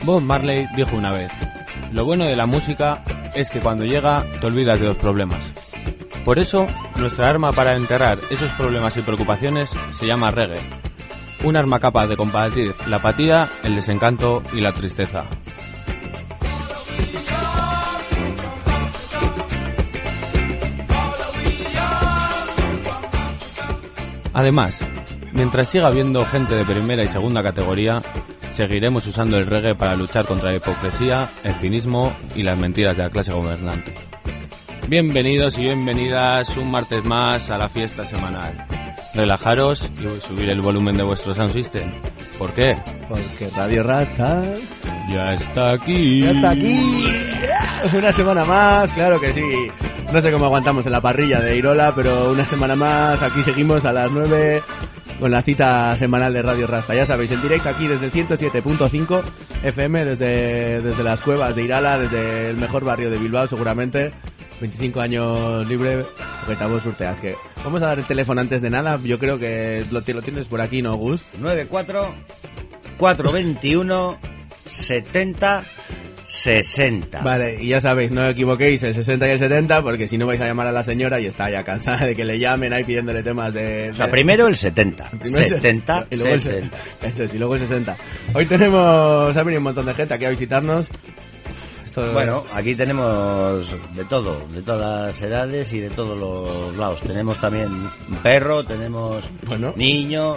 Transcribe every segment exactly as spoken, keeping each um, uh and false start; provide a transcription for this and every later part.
Bob Marley dijo una vez: lo bueno de la música es que cuando llega te olvidas de los problemas. Por eso, nuestra arma para enterrar esos problemas y preocupaciones se llama reggae. Un arma capaz de combatir la apatía, el desencanto y la tristeza. Además, mientras siga habiendo gente de primera y segunda categoría, seguiremos usando el reggae para luchar contra la hipocresía, el cinismo y las mentiras de la clase gobernante. Bienvenidos y bienvenidas un martes más a la fiesta semanal. Relajaros y subir el volumen de vuestro sound system. ¿Por qué? Porque Radio Rasta ya está aquí. Ya está aquí. Una semana más, claro que sí. No sé cómo aguantamos en la parrilla de Irola, pero una semana más, aquí seguimos a las nueve con la cita semanal de Radio Rasta. Ya sabéis, en directo aquí desde el ciento siete punto cinco F M, desde, desde las cuevas de Irala, desde el mejor barrio de Bilbao seguramente. veinticinco años libre, Getamos Urteas. Que vamos a dar el teléfono antes de nada, yo creo que lo, lo tienes por aquí, ¿no, Gus? nueve cuatro cuatro veintiuno setenta sesenta. Vale, y ya sabéis, no equivoquéis el sesenta y el setenta, porque si no vais a llamar a la señora y está ya cansada de que le llamen ahí pidiéndole temas de... de... O sea, primero el setenta. setenta, y luego sesenta. El, eso es, y luego el sesenta. Hoy tenemos... Ha venido un montón de gente aquí a visitarnos. Esto... Bueno, aquí tenemos de todo, de todas las edades y de todos los lados. Tenemos también un perro, tenemos bueno. niño...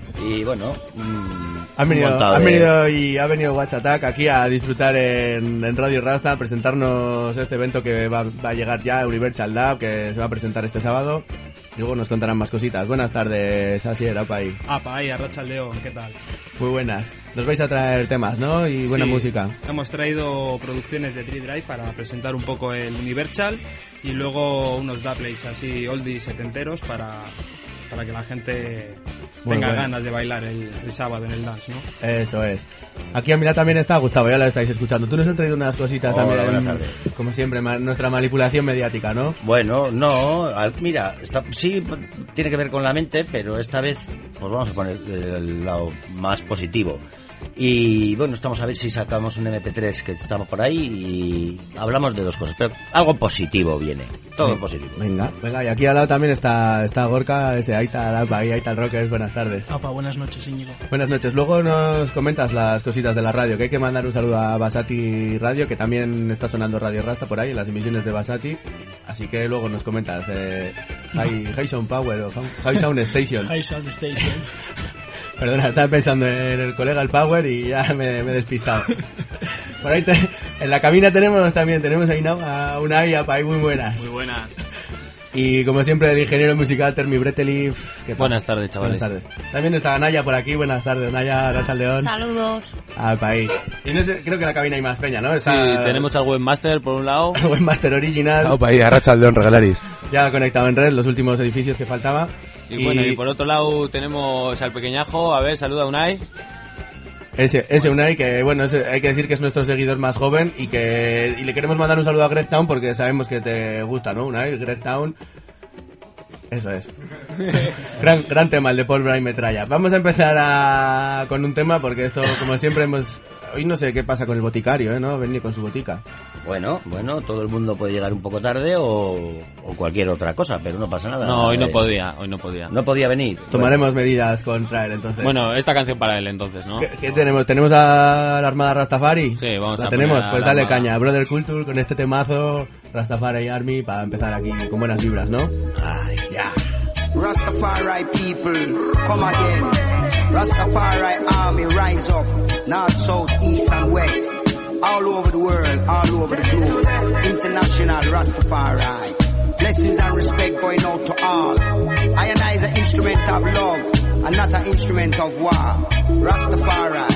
Y bueno, mmm, han venido, han venido y ha venido Watch Attack aquí a disfrutar en, en Radio Rasta, a presentarnos este evento que va, va a llegar ya, Universal Lab, que se va a presentar este sábado. Y luego nos contarán más cositas. Buenas tardes, Asier, Apai. Apai, Arratsaldeon, ¿qué tal? Muy buenas. Nos vais a traer temas, ¿no? Y buena sí, música. Hemos traído producciones de Tree Drive para presentar un poco el Universal y luego unos dubplays así oldies setenteros para... para que la gente Muy tenga bueno. ganas de bailar el, el sábado en el dance, ¿no? Eso es. Aquí a mirar también está Gustavo, ya lo estáis escuchando. Tú nos has traído unas cositas Hola, también, buenas tardes. como siempre, ma- nuestra manipulación mediática, ¿no? Bueno, no, al- mira, está, sí tiene que ver con la mente, pero esta vez pues vamos a poner el lado más positivo. Y bueno, estamos a ver si sacamos un eme pe tres que estamos por ahí y hablamos de dos cosas, pero algo positivo viene, todo Sí. positivo. Venga, venga, y aquí al lado también está, está Gorka, ese Aita, Alapa, ahí Aita el Rockers, buenas tardes. Opa, buenas noches, Íñigo. Buenas noches, luego nos comentas las cositas de la radio, que hay que mandar un saludo a Basati Radio, que también está sonando Radio Rasta por ahí, en las emisiones de Basati, así que luego nos comentas, eh, High, High Sound Power o High Sound Station. High Sound Station. Perdona, estaba pensando en el colega el Power y ya me, me he despistado. Por ahí te, en la cabina tenemos también, tenemos ahí a Unai, a Pai, muy buenas. Muy buenas. Y como siempre el ingeniero musical Termi Breteli. Buenas tardes, chavales. Buenas tardes. También está Naya por aquí, buenas tardes, Naya, Arratsaldeon. Saludos. Al país. Y no sé, creo que en la cabina hay más peña, ¿no? Sí, Está tenemos al Webmaster por un lado. el Webmaster original. Opa, ahí, Arratsaldeon, regalaris. Ya conectado en red, los últimos edificios que faltaba. Y, y bueno, y por otro lado tenemos al pequeñajo. A ver, saluda a Unai. Ese, ese Unai, que bueno, ese, hay que decir que es nuestro seguidor más joven y que y le queremos mandar un saludo a Greg Town porque sabemos que te gusta, ¿no? Unai, Greg Town. Eso es. gran, gran tema el de Paul Brian Metralla. Vamos a empezar a, con un tema porque esto, como siempre, hemos... Hoy no sé qué pasa con el boticario, ¿eh? ¿No? Venir con su botica. Bueno, bueno, todo el mundo puede llegar un poco tarde o, o cualquier otra cosa, pero no pasa nada. No, hoy no Eh, podía, hoy no podía. No podía venir. Tomaremos medidas contra él, entonces. Bueno, esta canción para él entonces, ¿no? ¿Qué, qué tenemos? ¿Tenemos a la Armada Rastafari? Sí, vamos ¿La a tenemos? poner a Pues la dale Armada. caña. Brother Culture con este temazo, Rastafari Army, para empezar aquí con buenas vibras, ¿no? Ay, ya. Rastafari people, come again. Rastafari army rise up. North, south, east and west. All over the world, all over the globe. International Rastafari. Blessings and respect going out to all. I and I is an instrument of love and not an instrument of war. Rastafari.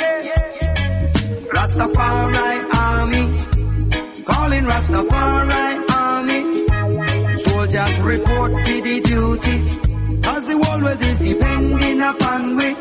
Rastafari army. Calling Rastafari army. Soldiers report to the duty, cause the whole world is depending upon we.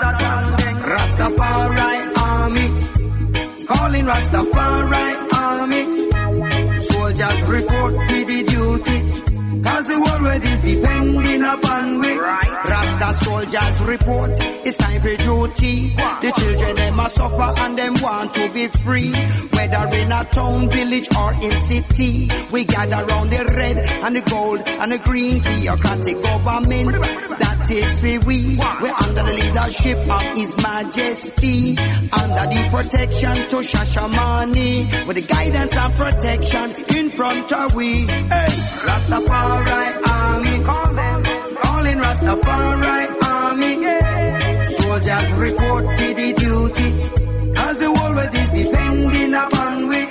Rastafari army, calling Rastafari army. Soldiers report to the duty, cause the whole world is depending depending upon we. Rasta soldiers report, it's time for duty. The children them a suffer and them want to be free. Whether in a town, village or in city, we gather round the red and the gold and the green theocratic government. That is for we. We're under the leadership of His Majesty, under the protection to Shashamani, with the guidance and protection in front of we. Hey, Rastafari Army, call them, calling Rastafari Army. Yeah. Soldiers report to the duty, as the world is depending upon we.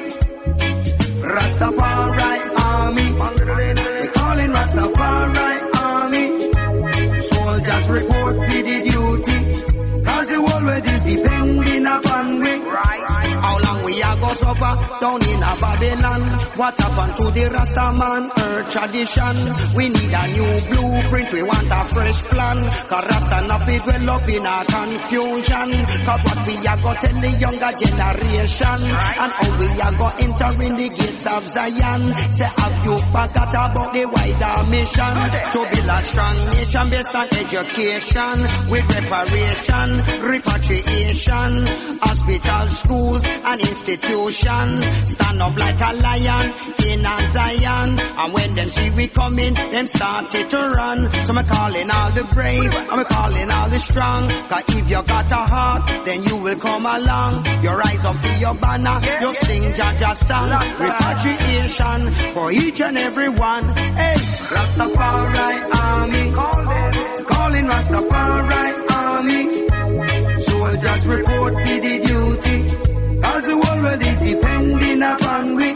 Rastafari Army, we calling Rastafari Army. Soldiers report to the duty, cause the world is depending upon we. How long we are go suffer down in a Babylon? What happened to the Rastaman earth tradition? We need a new blueprint, we want a fresh plan. Cause Rasta not fit well up in a confusion. Cause what we are go tell the younger generation, and how we are go enter in the gates of Zion. Say have you forgot about the wider mission? To build a strong nation based on education, with reparation, repatriation, hospital, schools and institution. Stand up like a lion in a Zion, and when them see we coming, them started to run. So I'm calling all the brave, I'm calling all the strong. Cause if you got a heart, then you will come along. You rise up to your banner, you sing Jaja song. Repatriation for each and every one. Hey, Rastafari Army, calling Rastafari Army. Soldiers report to the duty, cause the world is depending upon we.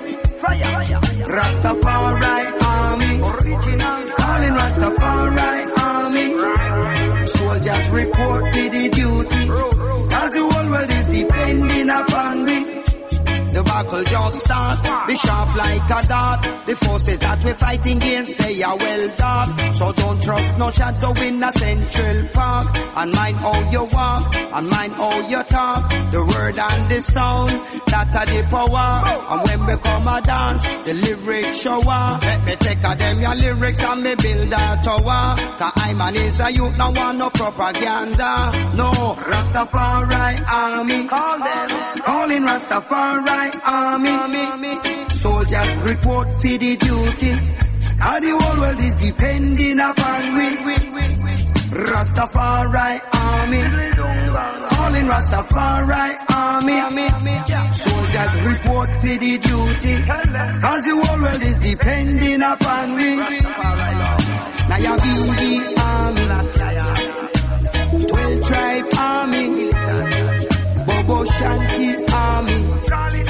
Rastafari Army, calling Rastafari Army. Soldiers report to the duty, cause the world is depending upon we. The battle just start, be sharp like a dart. The forces that we're fighting against, they are well dark. So don't trust no shadow in a Central Park. And mind how you walk, and mind how you talk. The word and the sound, that are the power. And when we come a dance, the lyrics shower. Let me take a them your lyrics and me build a tower. Cause I'm an Israel youth, no want no propaganda. No, Rastafari Army, call them, calling Rastafari Army. Soldiers report for the duty, and the whole world is depending upon we. Rastafari Army, calling Rastafari Army. Soldiers report for the duty, cause the whole world is depending upon we. Now you be the army, twelve tribe army, Bobo Shanti army.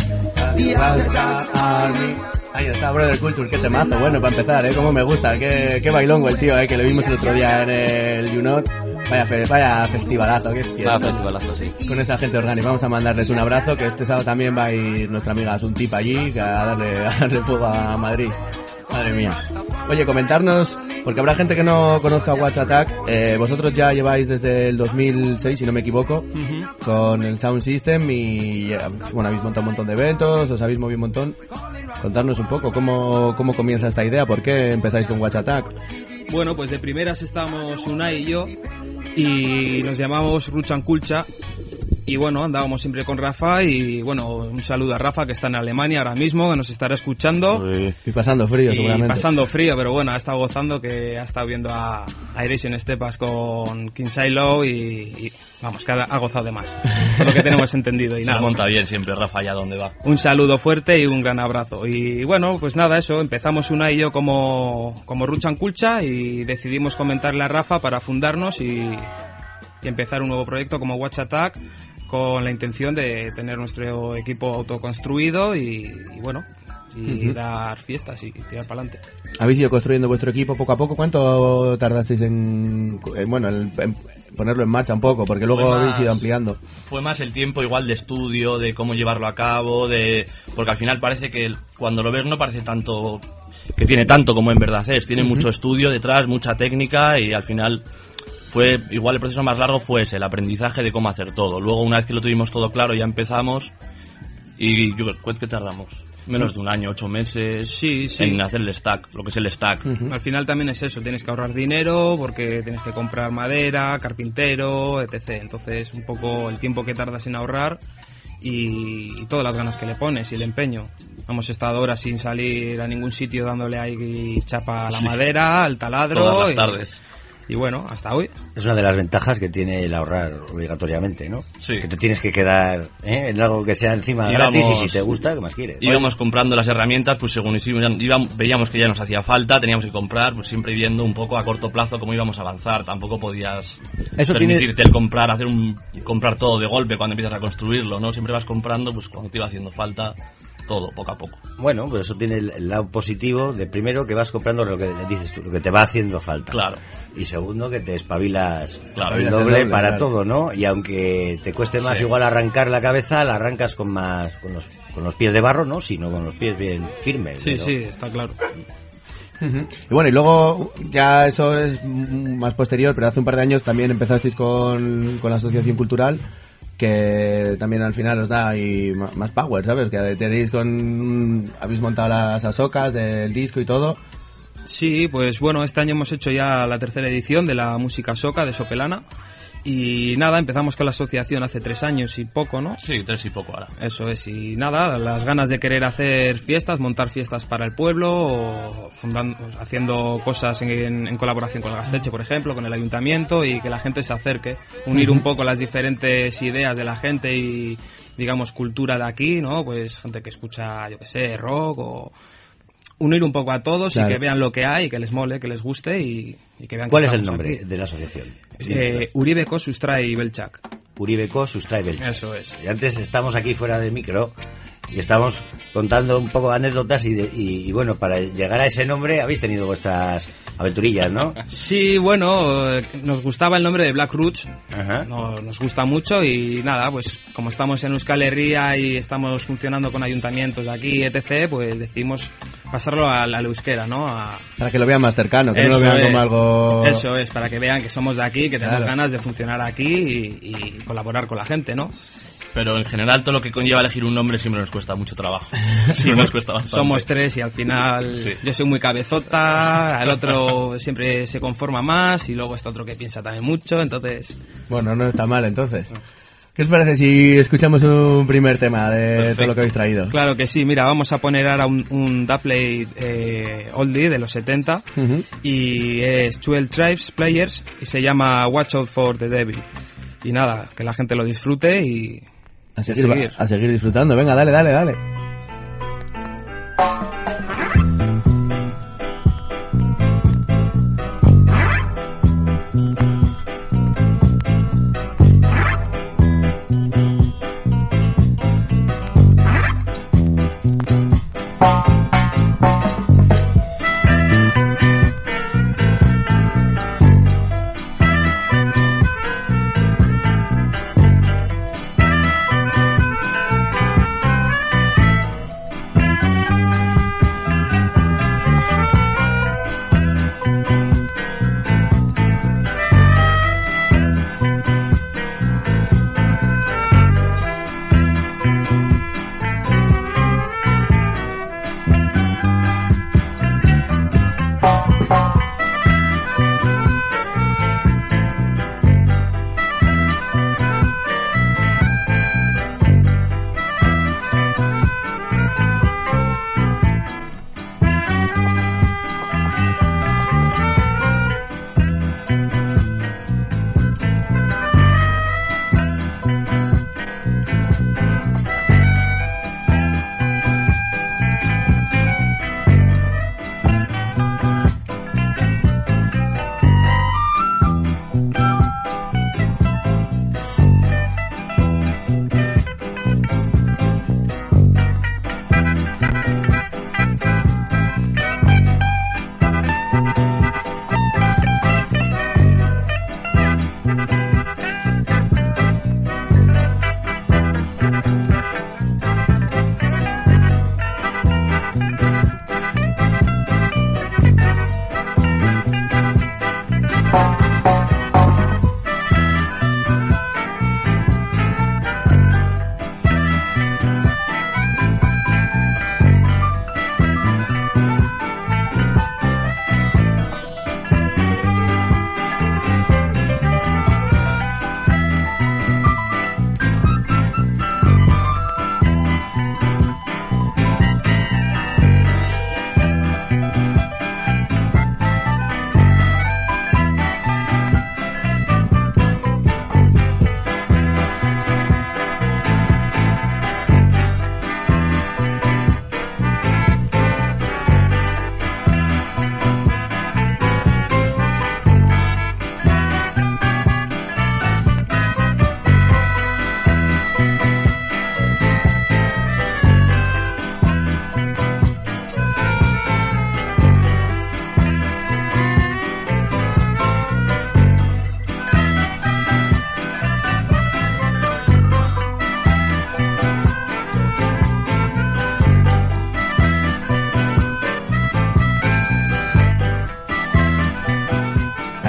Ahí está, Brother Culture, qué temazo. Bueno, para empezar, ¿eh? Cómo me gusta, qué, qué bailongo el tío, ¿eh? Que lo vimos el otro día en el You Not. Vaya, fe, vaya festivalazo, qué fiesta. Vaya festivalazo, sí. Con esa gente orgánica. Vamos a mandarles un abrazo, que este sábado también va a ir nuestra amiga Asuntip allí, que a darle, a darle fuego a Madrid. Madre mía. Oye, comentarnos, porque habrá gente que no conozca Watch Attack. Eh, vosotros ya lleváis desde el dos mil seis, si no me equivoco, uh-huh, con el Sound System y, bueno, habéis montado un montón de eventos, os habéis movido un montón. Contarnos un poco cómo, cómo comienza esta idea, por qué empezáis con Watch Attack. Bueno, pues de primeras estábamos Unai y yo, y nos llamamos Ruchan Kulcha. Y bueno, andábamos siempre con Rafa y bueno, un saludo a Rafa que está en Alemania ahora mismo, que nos estará escuchando. Y pasando frío, y seguramente. pasando frío, pero bueno, ha estado gozando, que ha estado viendo a Iration Stepas con King Silo y, y vamos, que ha, ha gozado de más. Por lo que tenemos entendido. Y nada, se monta bien siempre Rafa allá donde va. Un saludo fuerte y un gran abrazo. Y bueno, pues nada, eso, empezamos Una y yo como, como Ruchan Kulcha y decidimos comentarle a Rafa para fundarnos y, y empezar un nuevo proyecto como Watch Attack, con la intención de tener nuestro equipo autoconstruido y, y bueno, y uh-huh, dar fiestas y tirar para adelante. ¿Habéis ido construyendo vuestro equipo poco a poco? ¿Cuánto tardasteis en, en bueno, en, en ponerlo en marcha un poco? Porque luego más, habéis ido ampliando. Fue más el tiempo igual de estudio, de cómo llevarlo a cabo, de porque al final parece que cuando lo ves no parece tanto, que tiene tanto como en verdad es. Tiene uh-huh, mucho estudio detrás, mucha técnica y al final... Fue, igual el proceso más largo fue ese, el aprendizaje de cómo hacer todo. Luego, una vez que lo tuvimos todo claro, ya empezamos y yo creo que tardamos. menos de un año, ocho meses, Sí, sí. en hacer el stack, lo que es el stack. Uh-huh. Al final también es eso, tienes que ahorrar dinero porque tienes que comprar madera, carpintero, etcétera. Entonces, un poco el tiempo que tardas en ahorrar y, y todas las ganas que le pones y el empeño. Hemos estado horas sin salir a ningún sitio dándole ahí chapa a la Sí. madera, al taladro. Todas las y, tardes. Y bueno, hasta hoy. Es una de las ventajas que tiene el ahorrar obligatoriamente, ¿no? Sí. Que te tienes que quedar ¿eh? en algo que sea encima Íbamos- gratis y si te gusta, ¿qué más quieres? Íbamos comprando las herramientas, pues según íbamos, íbamos- veíamos que ya nos hacía falta, teníamos que comprar, pues siempre viendo un poco a corto plazo cómo íbamos a avanzar. Tampoco podías Eso permitirte tiene- el comprar, hacer un comprar todo de golpe cuando empiezas a construirlo, ¿no? Siempre vas comprando, pues cuando te iba haciendo falta todo, poco a poco. Bueno, pues eso tiene el, el lado positivo de primero que vas comprando lo que dices tú, lo que te va haciendo falta. Claro. Y segundo que te espabilas Claro, el espabilas el doble, doble, para claro. todo, ¿no? Y aunque te cueste más Sí. igual arrancar la cabeza, la arrancas con más con los con los pies de barro, ¿no? Sino con los pies bien firmes. Sí, pero- sí, está claro. Ujú. Y bueno, y luego ya eso es mm, más posterior, pero hace un par de años también empezasteis con, con la Asociación Cultural, que también al final os da ahí ma- más power, ¿sabes? Que tenéis con... habéis montado las asocas del disco y todo. Sí, pues bueno, este año hemos hecho ya la tercera edición de la música soca de Sopelana. Y nada, empezamos con la asociación hace tres años y poco, ¿no? Sí, tres y poco ahora. Eso es, y nada, las ganas de querer hacer fiestas, montar fiestas para el pueblo, o fundando, haciendo cosas en, en colaboración con el Gasteche, por ejemplo, con el ayuntamiento, y que la gente se acerque, unir un poco las diferentes ideas de la gente y, digamos, cultura de aquí, ¿no? Pues gente que escucha, yo qué sé, rock, o unir un poco a todos Claro. y que vean lo que hay, que les mole, que les guste y, y que vean que ¿Cuál es el estamos nombre aquí. de la asociación? Eh, Uribeco, Sustray y Belchak. Uribeco Sustray Belchak. Eso es. Y antes estamos aquí fuera del micro y estamos contando un poco de anécdotas y, de- y, y bueno, para llegar a ese nombre habéis tenido vuestras aventurillas, ¿no? Sí, bueno, eh, nos gustaba el nombre de Black Roots, Ajá. no, nos gusta mucho y nada, pues como estamos en Euskal Herria y estamos funcionando con ayuntamientos de aquí, etcétera, pues decidimos pasarlo al, al euskera, ¿no? A, Para que lo vean más cercano, que no Eso lo vean es. como algo... Eso es, para que vean que somos de aquí, que tenemos Claro. ganas de funcionar aquí y, y colaborar con la gente, ¿no? Pero en general todo lo que conlleva elegir un nombre siempre nos cuesta mucho trabajo. Siempre nos cuesta bastante. Somos tres y al final Sí. yo soy muy cabezota, el otro siempre se conforma más y luego está otro que piensa también mucho, entonces... Bueno, no está mal entonces. ¿Qué os parece si escuchamos un primer tema de Perfecto. todo lo que habéis traído? Claro que sí, mira, vamos a poner ahora un, un Dubplate eh, oldie de los setenta Ujú. y es twelve Tribes Players y se llama Watch Out for the Devil. Y nada, que la gente lo disfrute y A y seguir, a seguir. a seguir disfrutando. Venga, dale, dale, dale. Watch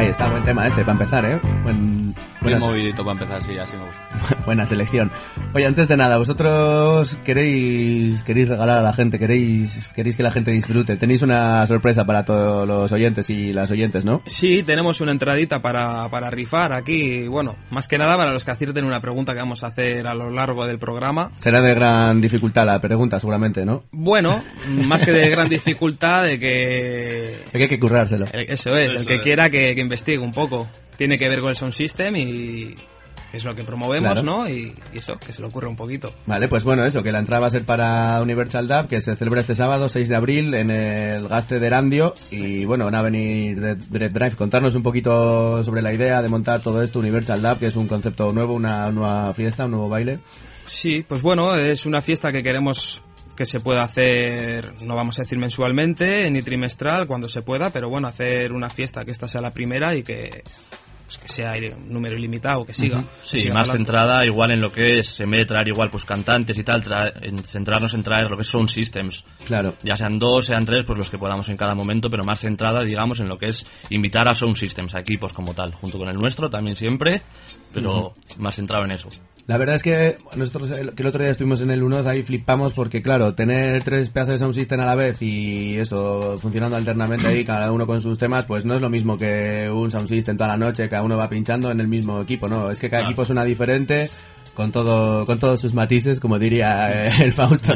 Ahí está, buen tema este, para empezar, ¿eh? Buen, Muy movidito para empezar, sí, así me gusta. Buena selección. Oye, antes de nada, vosotros queréis queréis regalar a la gente, queréis queréis que la gente disfrute. Tenéis una sorpresa para todos los oyentes y las oyentes, ¿no? Sí, tenemos una entradita para, para rifar aquí. Bueno, más que nada para los que acierten una pregunta que vamos a hacer a lo largo del programa. Será de gran dificultad la pregunta, seguramente, ¿no? Bueno, más que de gran dificultad, de que... Es que hay que currárselo. Eso es, Eso el que es. quiera que, que investigue un poco. Tiene que ver con el Sound System y es lo que promovemos, Claro. ¿no? Y, y eso, que se le ocurre un poquito. Vale, pues bueno, eso, que la entrada va a ser para Universal Dub, que se celebra este sábado, seis de abril, en el Gaste de Erandio. Y bueno, van a venir de Dread Drive. Contarnos un poquito sobre la idea de montar todo esto, Universal Dub, que es un concepto nuevo, una nueva fiesta, un nuevo baile. Sí, pues bueno, es una fiesta que queremos que se pueda hacer, no vamos a decir mensualmente ni trimestral, cuando se pueda, pero bueno, hacer una fiesta que esta sea la primera y que, pues que sea un número ilimitado, que siga. Ujú. Sí, siga más adelante. centrada igual en lo que es, en vez de traer igual pues cantantes y tal, tra- en centrarnos en traer lo que son systems. Claro. Ya sean dos, sean tres, pues los que podamos en cada momento, pero más centrada, digamos, en lo que es invitar a sound systems, a equipos como tal, junto con el nuestro también siempre, pero más centrado en eso. La verdad es que nosotros el, que el otro día estuvimos en el Unoz, ahí flipamos porque claro, tener tres pedazos de sound system a la vez y eso, funcionando alternamente ahí, cada uno con sus temas, pues no es lo mismo que un sound system toda la noche, cada uno va pinchando en el mismo equipo, ¿no? Es que cada Claro. equipo suena diferente, con todo con todos sus matices, como diría eh, el Fausto.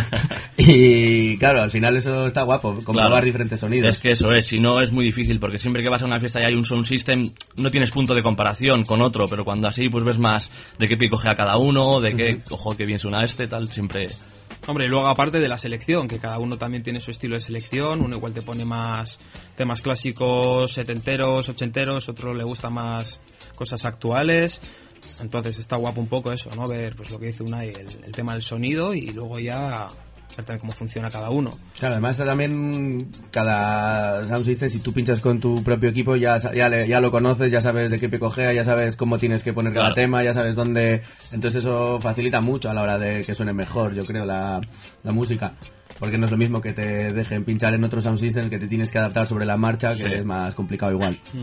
Y claro, al final eso está guapo, comprobar Claro. diferentes sonidos. Es que eso es, si no es muy difícil, porque siempre que vas a una fiesta y hay un sound system, no tienes punto de comparación con otro, pero cuando así pues ves más de qué pico a cada uno, de qué, ojo, qué bien suena este, tal, siempre... Hombre, y luego aparte de la selección, que cada uno también tiene su estilo de selección, uno igual te pone más temas clásicos setenteros, ochenteros, otro le gusta más cosas actuales, entonces está guapo un poco eso, ¿no? Ver pues lo que dice Unai, el, el tema del sonido y luego ya ver también cómo funciona cada uno. Claro, además también cada sound system, si tú pinchas con tu propio equipo, ya, sa- ya, le- ya lo conoces, ya sabes de qué pie cogea, ya sabes cómo tienes que poner cada Claro. tema, ya sabes dónde... Entonces eso facilita mucho a la hora de que suene mejor, yo creo, la, la música. Porque no es lo mismo que te dejen pinchar en otro sound system, que te tienes que adaptar sobre la marcha, que Sí. es más complicado igual. Mm.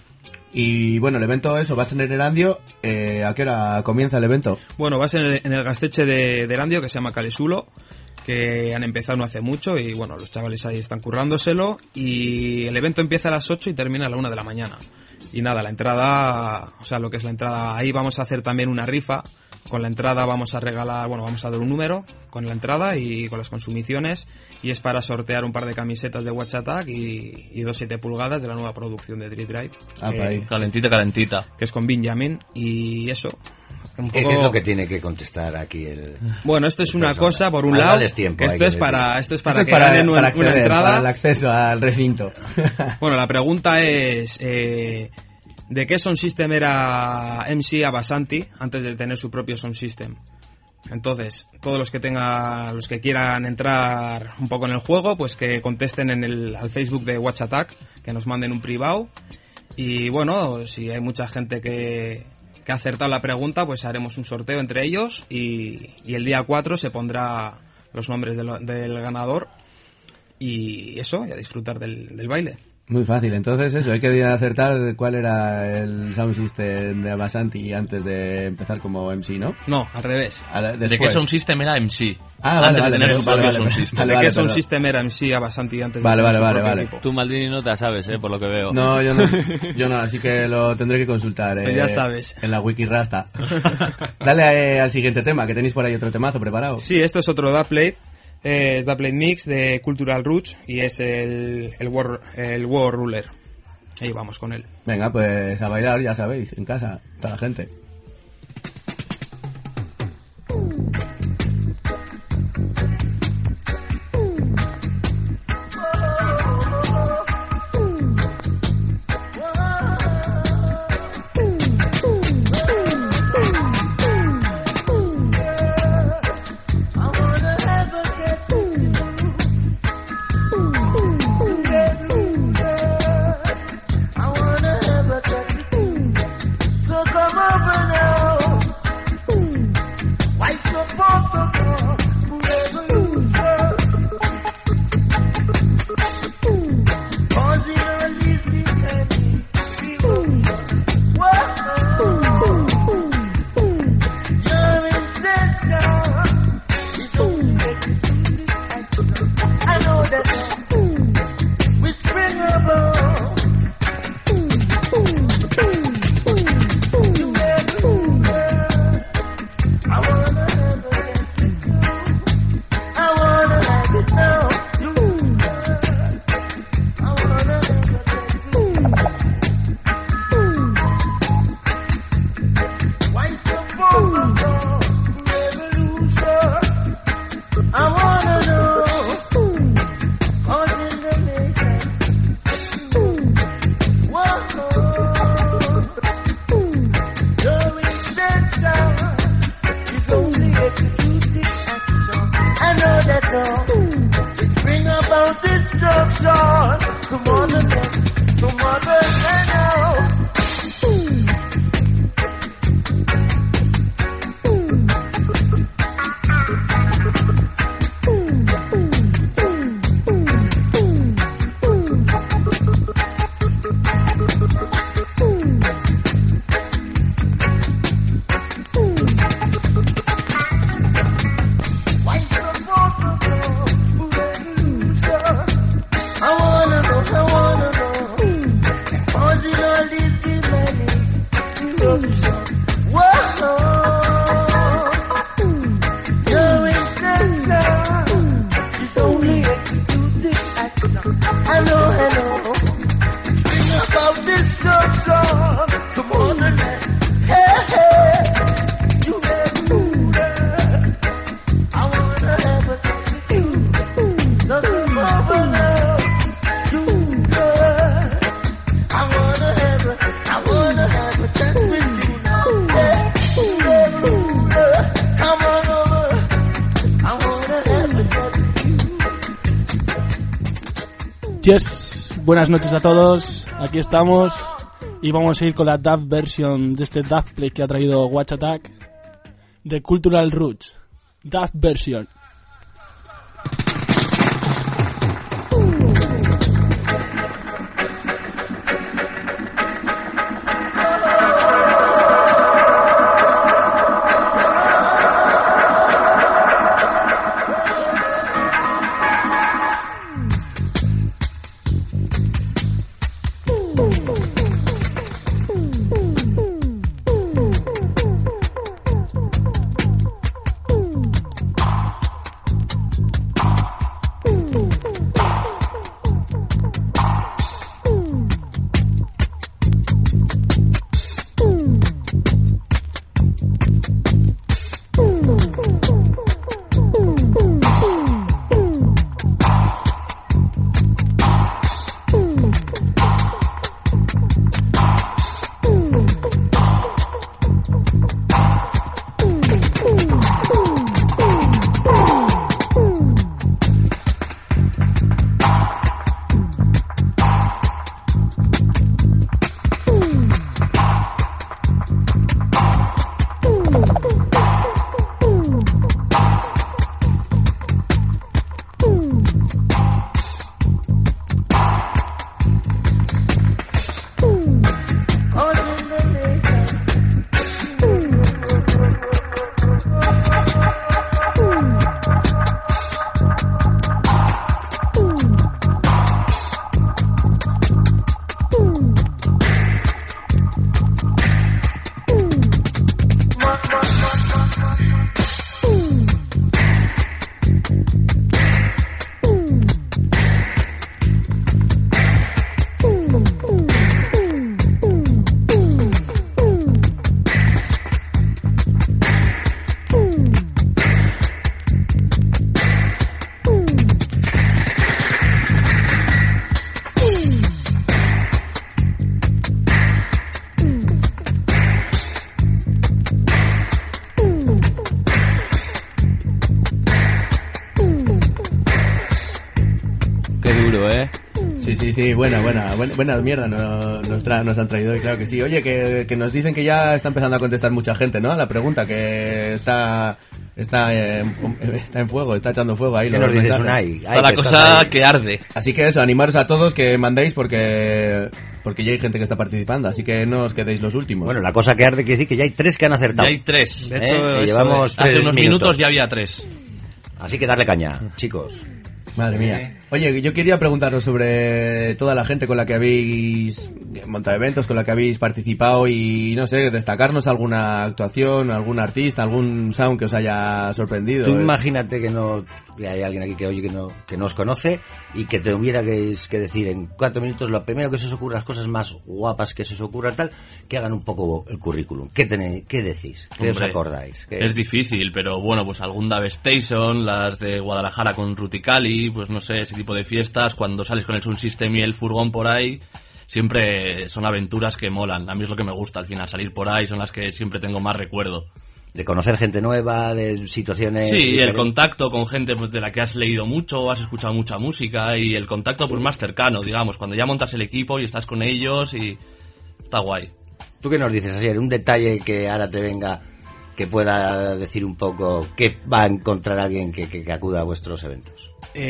Y bueno, el evento eso va a ser en Erandio. Eh, ¿A qué hora comienza el evento? Bueno, va a ser en el, en el gasteche de, de Erandio, que se llama Calesulo, que han empezado no hace mucho y bueno, los chavales ahí están currándoselo y el evento empieza a las ocho y termina a la una de la mañana. Y nada, la entrada, o sea, lo que es la entrada, ahí vamos a hacer también una rifa. Con la entrada vamos a regalar, bueno, vamos a dar un número con la entrada y con las consumiciones y es para sortear un par de camisetas de Watch Attack y, y dos siete pulgadas de la nueva producción de Dread Drive, Ah, que, pa' ahí. Calentita, calentita. que es con Benjamin y eso. Un ¿Qué, poco- qué es lo que tiene que contestar aquí el...? Bueno, esto es el una persona? cosa, por un Ah, lado, dales tiempo, que hay esto que es decir. para esto es para Esto que es para, ganen un- para una acceder, entrada. para el acceso al recinto. Bueno, la pregunta es eh, ¿de qué sound system era M C Abasanti antes de tener su propio sound system? Entonces, todos los que tengan, los que quieran entrar un poco en el juego, pues que contesten en el al Facebook de Watch Attack, que nos manden un privado. Y bueno, si hay mucha gente que, que ha acertado la pregunta, pues haremos un sorteo entre ellos y, y el día cuatro se pondrá los nombres del, del ganador y eso, y a disfrutar del, del baile. Muy fácil, entonces eso, hay que acertar cuál era el sound system de Abasanti antes de empezar como M C, ¿no? No, al revés. A la- ¿De qué después. sound system era M C? Ah, vale, Antes vale, de tener vale, su propio vale, sound vale. system. Vale, ¿De vale, qué sound perdón. system era M C Abasanti antes de Vale, tener vale, su vale, propio vale. equipo? Tú, Maldini, no te la sabes, eh, por lo que veo. No, yo no, yo no, así que lo tendré que consultar. Pues eh, ya sabes. En la wiki Rasta. Dale eh, al siguiente tema, que tenéis por ahí otro temazo preparado. Sí, esto es otro Dubplate. Eh, es Dubplate Mix de Cultural Roots y es el, el, War, el War Ruler. Ahí vamos con él. Venga, pues a bailar, ya sabéis, en casa, toda la gente. So come over Yes, buenas noches a todos, aquí estamos y vamos a ir con la dub version de este dub play que ha traído Watch Attack de Cultural Roots, dub version. Sí, buena, buena, buena, buena mierda nos, nos, tra- nos han traído, y claro que sí. Oye, que, que nos dicen que ya está empezando a contestar mucha gente, ¿no? A la pregunta, que está está, eh, está en fuego, está echando fuego ahí. ¿Qué nos dices, Unai? Está la cosa que arde. Así que eso, animaros a todos que mandéis porque porque ya hay gente que está participando, así que no os quedéis los últimos. Bueno, la cosa que arde quiere decir que ya hay tres que han acertado. Ya hay tres. De hecho, ¿Eh? llevamos es. tres Hace unos minutos. minutos ya había tres. Así que darle caña, chicos. Madre mía. Oye, yo quería preguntaros sobre toda la gente con la que habéis montado eventos, con la que habéis participado y, no sé, destacarnos alguna actuación, algún artista, algún sound que os haya sorprendido. Tú imagínate que no que hay alguien aquí que oye que no que no os conoce y que te hubiera que, que decir en cuatro minutos lo primero que se os ocurra, las cosas más guapas que se os ocurra tal, que hagan un poco el currículum. ¿Qué tenéis, qué decís? ¿Qué Hombre, os acordáis? ¿Qué? Es difícil, pero bueno, pues algún Dub Station, las de Guadalajara con Ruticali, pues no sé, ese tipo de fiestas, cuando sales con el Sound System y el furgón por ahí, siempre son aventuras que molan. A mí es lo que me gusta al final, salir por ahí, son las que siempre tengo más recuerdo. De conocer gente nueva, de situaciones... Sí, diferentes. el contacto con gente pues, de la que has leído mucho, has escuchado mucha música y el contacto pues más cercano, digamos, cuando ya montas el equipo y estás con ellos y está guay. ¿Tú qué nos dices, Asier? Un detalle que ahora te venga, que pueda decir un poco qué va a encontrar alguien que, que, que acuda a vuestros eventos.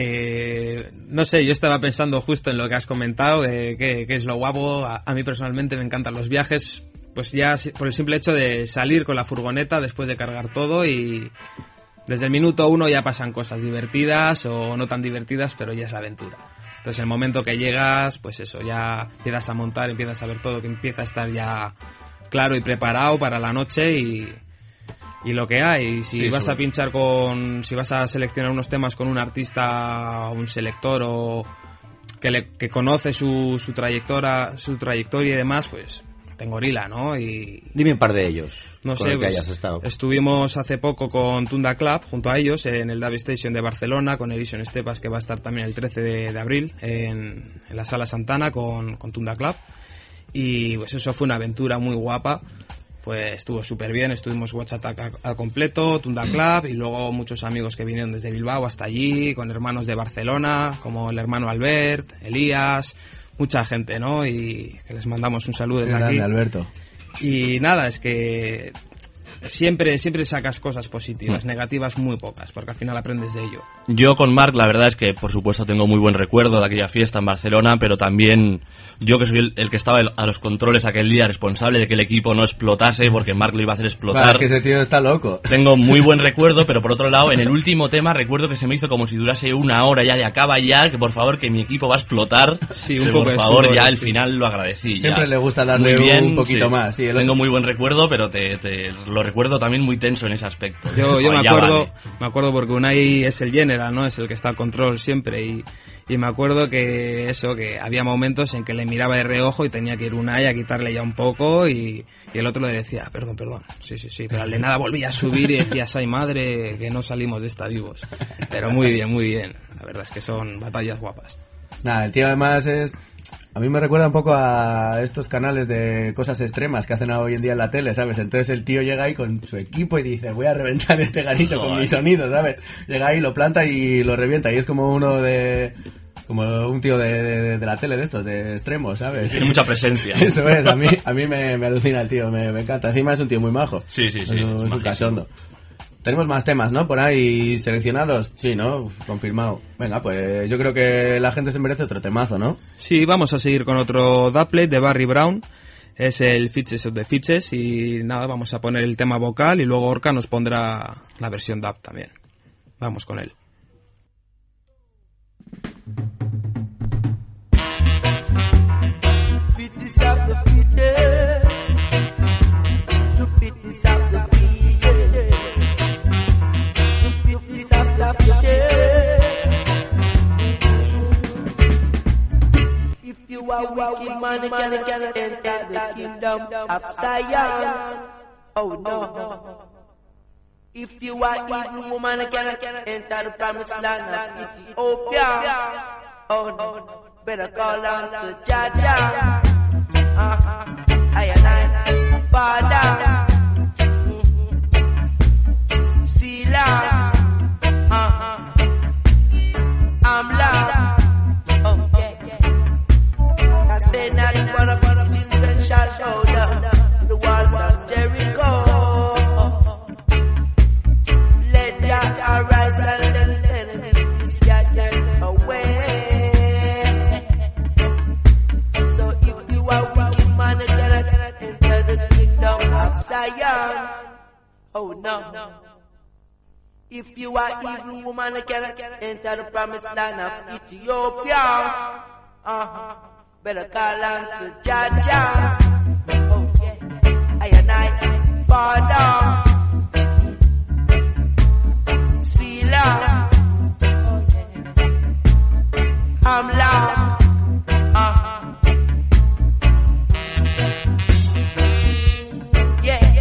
Eh, no sé, yo estaba pensando justo en lo que has comentado, eh, que, que es lo guapo. A, a mí personalmente me encantan los viajes, pues ya por el simple hecho de salir con la furgoneta después de cargar todo y desde el minuto uno ya pasan cosas divertidas o no tan divertidas, pero ya es aventura. Entonces el momento que llegas, pues eso, ya empiezas a montar, empiezas a ver todo, que empieza a estar ya claro y preparado para la noche y... y lo que hay. Si sí, vas sobre. a pinchar con, si vas a seleccionar unos temas con un artista, un selector o que le, que conoce su su trayectoria, su trayectoria y demás, pues tengo Gorila, ¿no? Y dime un par de ellos. No con sé, el que pues, hayas estado. Estuvimos hace poco con Tunda Club junto a ellos en el Dub Station de Barcelona con Erision Estepas, que va a estar también el trece de, de abril en, en la Sala Santana con, con Tunda Club. Y pues eso fue una aventura muy guapa. pues estuvo súper bien, estuvimos Watch Attack al completo, Tunda Club, y luego muchos amigos que vinieron desde Bilbao hasta allí, con hermanos de Barcelona, como el hermano Albert, Elías, mucha gente, ¿no? Y que les mandamos un saludo desde aquí. Alberto. Y nada, es que siempre siempre sacas cosas positivas, mm. negativas muy pocas, porque al final aprendes de ello. Yo con Marc, la verdad es que por supuesto tengo muy buen recuerdo de aquella fiesta en Barcelona, pero también yo que soy el, el que estaba el, a los controles aquel día, responsable de que el equipo no explotase, porque Marc lo iba a hacer explotar. Claro, es que ese tío está loco. Tengo muy buen recuerdo, pero por otro lado, en el último tema recuerdo que se me hizo como si durase una hora ya de acaba ya, que por favor que mi equipo va a explotar. Sí, un poco por favor, sudor, ya sí. al final lo agradecí. Siempre ya. le gusta darle bien, un poquito sí. más. Sí, el Tengo otro... muy buen recuerdo, pero te, te lo recuerdo también muy tenso en ese aspecto. Yo, yo oh, me acuerdo, vale. me acuerdo porque Unai es el general, ¿no? Es el que está al control siempre, y, y me acuerdo que eso, que había momentos en que le miraba de reojo y tenía que ir Unai a quitarle ya un poco, y, y el otro le decía, perdón, perdón, sí, sí, sí, pero al de nada volvía a subir y decía, ay madre, que no salimos de esta vivos. Pero muy bien, muy bien, la verdad es que son batallas guapas. Nada, el tío además es... A mí me recuerda un poco a estos canales de cosas extremas que hacen hoy en día en la tele, ¿sabes? Entonces el tío llega ahí con su equipo y dice, voy a reventar este garito con mi sonido, ¿sabes? Llega ahí, lo planta y lo revienta, y es como uno de... como un tío de, de, de la tele de estos, de extremos, ¿sabes? Tiene mucha presencia. Eso es, a mí, a mí me, me alucina el tío, me, me encanta. Encima es un tío muy majo. Sí, sí, sí. Es un, es un cachondo. Tenemos más temas, ¿no? Por ahí seleccionados. Sí, ¿no? Uf, confirmado. Venga, pues yo creo que la gente se merece otro temazo, ¿no? Sí, vamos a seguir con otro dubplate de Barry Brown. Es el Fitches of the Fitches. Y nada, vamos a poner el tema vocal y luego Orca nos pondrá la versión dub también. Vamos con él. Fitches of the Fitches. The Fitches of the Fitches. If you are wicked man, you can, can enter the kingdom of Zion. Oh no. If you are evil woman, you can, can enter the promised land of Ethiopia. Oh no. Better call on to Jaja. Uh-huh. I and I, Father. Mm-hmm. Sila. Uh-huh. I'm loud. Oh, yeah, yeah. I say not one of these children shall show down the walls of Jericho. Let Jah arise and let his enemies scattered away. So if you are wicked man, you cannot enter the kingdom of Zion. Oh, no. If you are evil woman, you cannot enter the promised land of Ethiopia. Uh-huh. Better call on to Jaja. Oh yeah. I and I, Father. Sila. Oh yeah. I'm loud. Uh-huh. Yeah.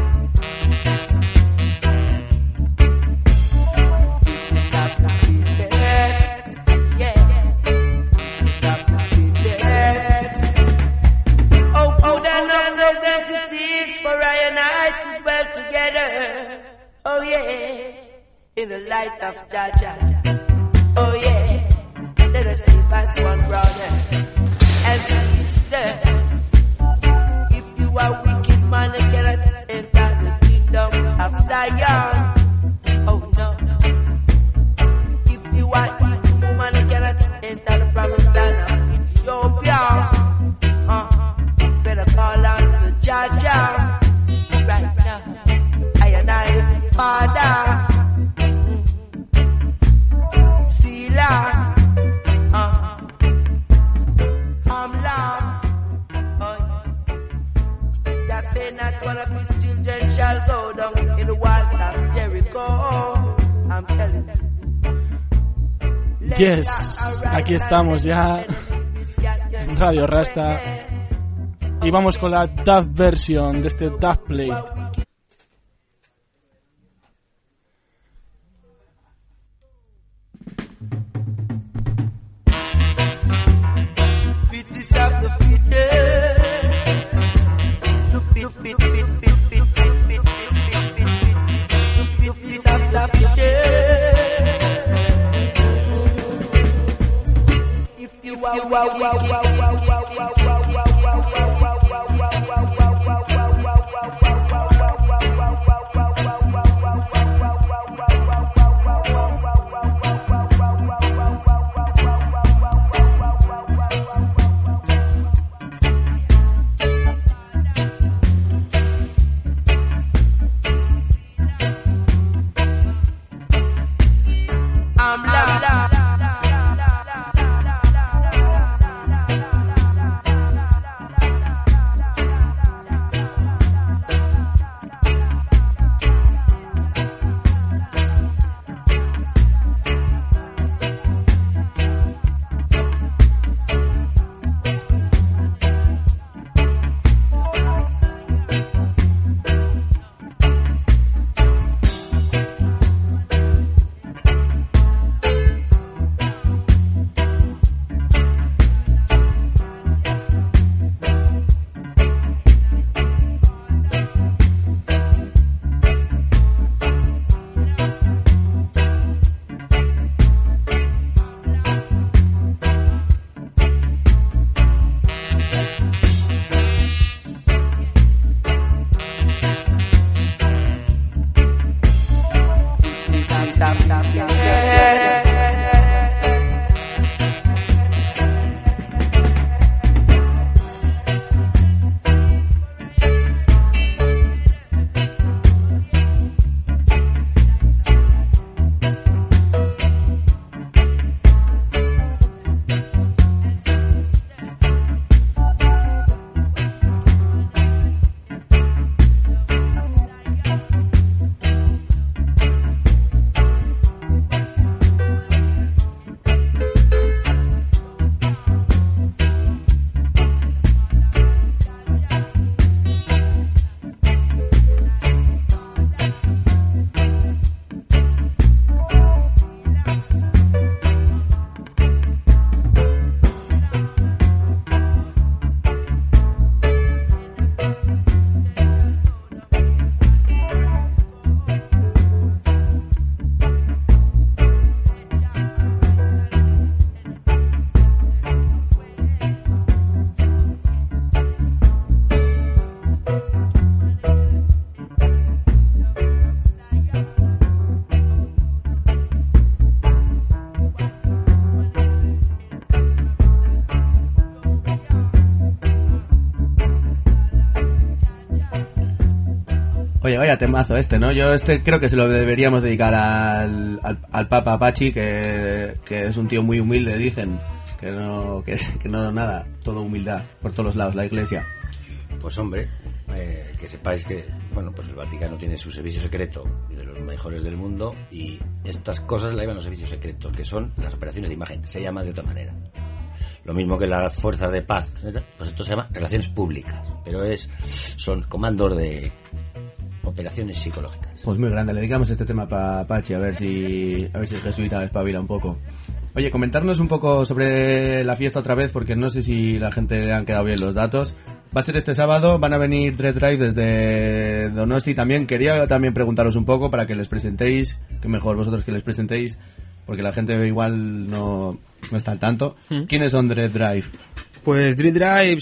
Oh yes, in the light of Jaja. Oh yeah, let us live as one brother and sister. If you are wicked man, you cannot enter the kingdom of Zion. Oh no. If you are evil woman, you cannot enter the promised land of Ethiopia. Uh-huh. Better call on to Jaja right now. I and I, Father, mm-hmm. Sila, uh-huh. I'm loud. Oh, just say not one of his children shall go down in the walls of Jericho. I'm telling you. Yes, aquí estamos ya en Radio Rasta y vamos con la dub version de este dubplate. Of the fit, the fit, fit, fit. Oye, vaya temazo este, ¿no? Yo este creo que se lo deberíamos dedicar al, al, al Papa Apache, que, que es un tío muy humilde, dicen. Que no, que, que no, nada, todo humildad, por todos los lados, la iglesia. Pues hombre, eh, que sepáis que, bueno, pues el Vaticano tiene su servicio secreto, de los mejores del mundo, y estas cosas la llevan los servicios secretos, que son las operaciones de imagen, se llama de otra manera. Lo mismo que las fuerzas de paz, pues esto se llama relaciones públicas, pero es son comandos de operaciones psicológicas. Pues muy grande, le dedicamos este tema para Apache, a ver si a ver si el jesuita espabila un poco. Oye, comentarnos un poco sobre la fiesta otra vez, porque no sé si la gente le han quedado bien los datos. Va a ser este sábado, van a venir Dread Drive desde Donosti también. Quería también preguntaros un poco para que les presentéis, que mejor vosotros que les presentéis, porque la gente igual no, no está al tanto. ¿Mm? ¿Quiénes son Dread Drive? Pues Dread Drive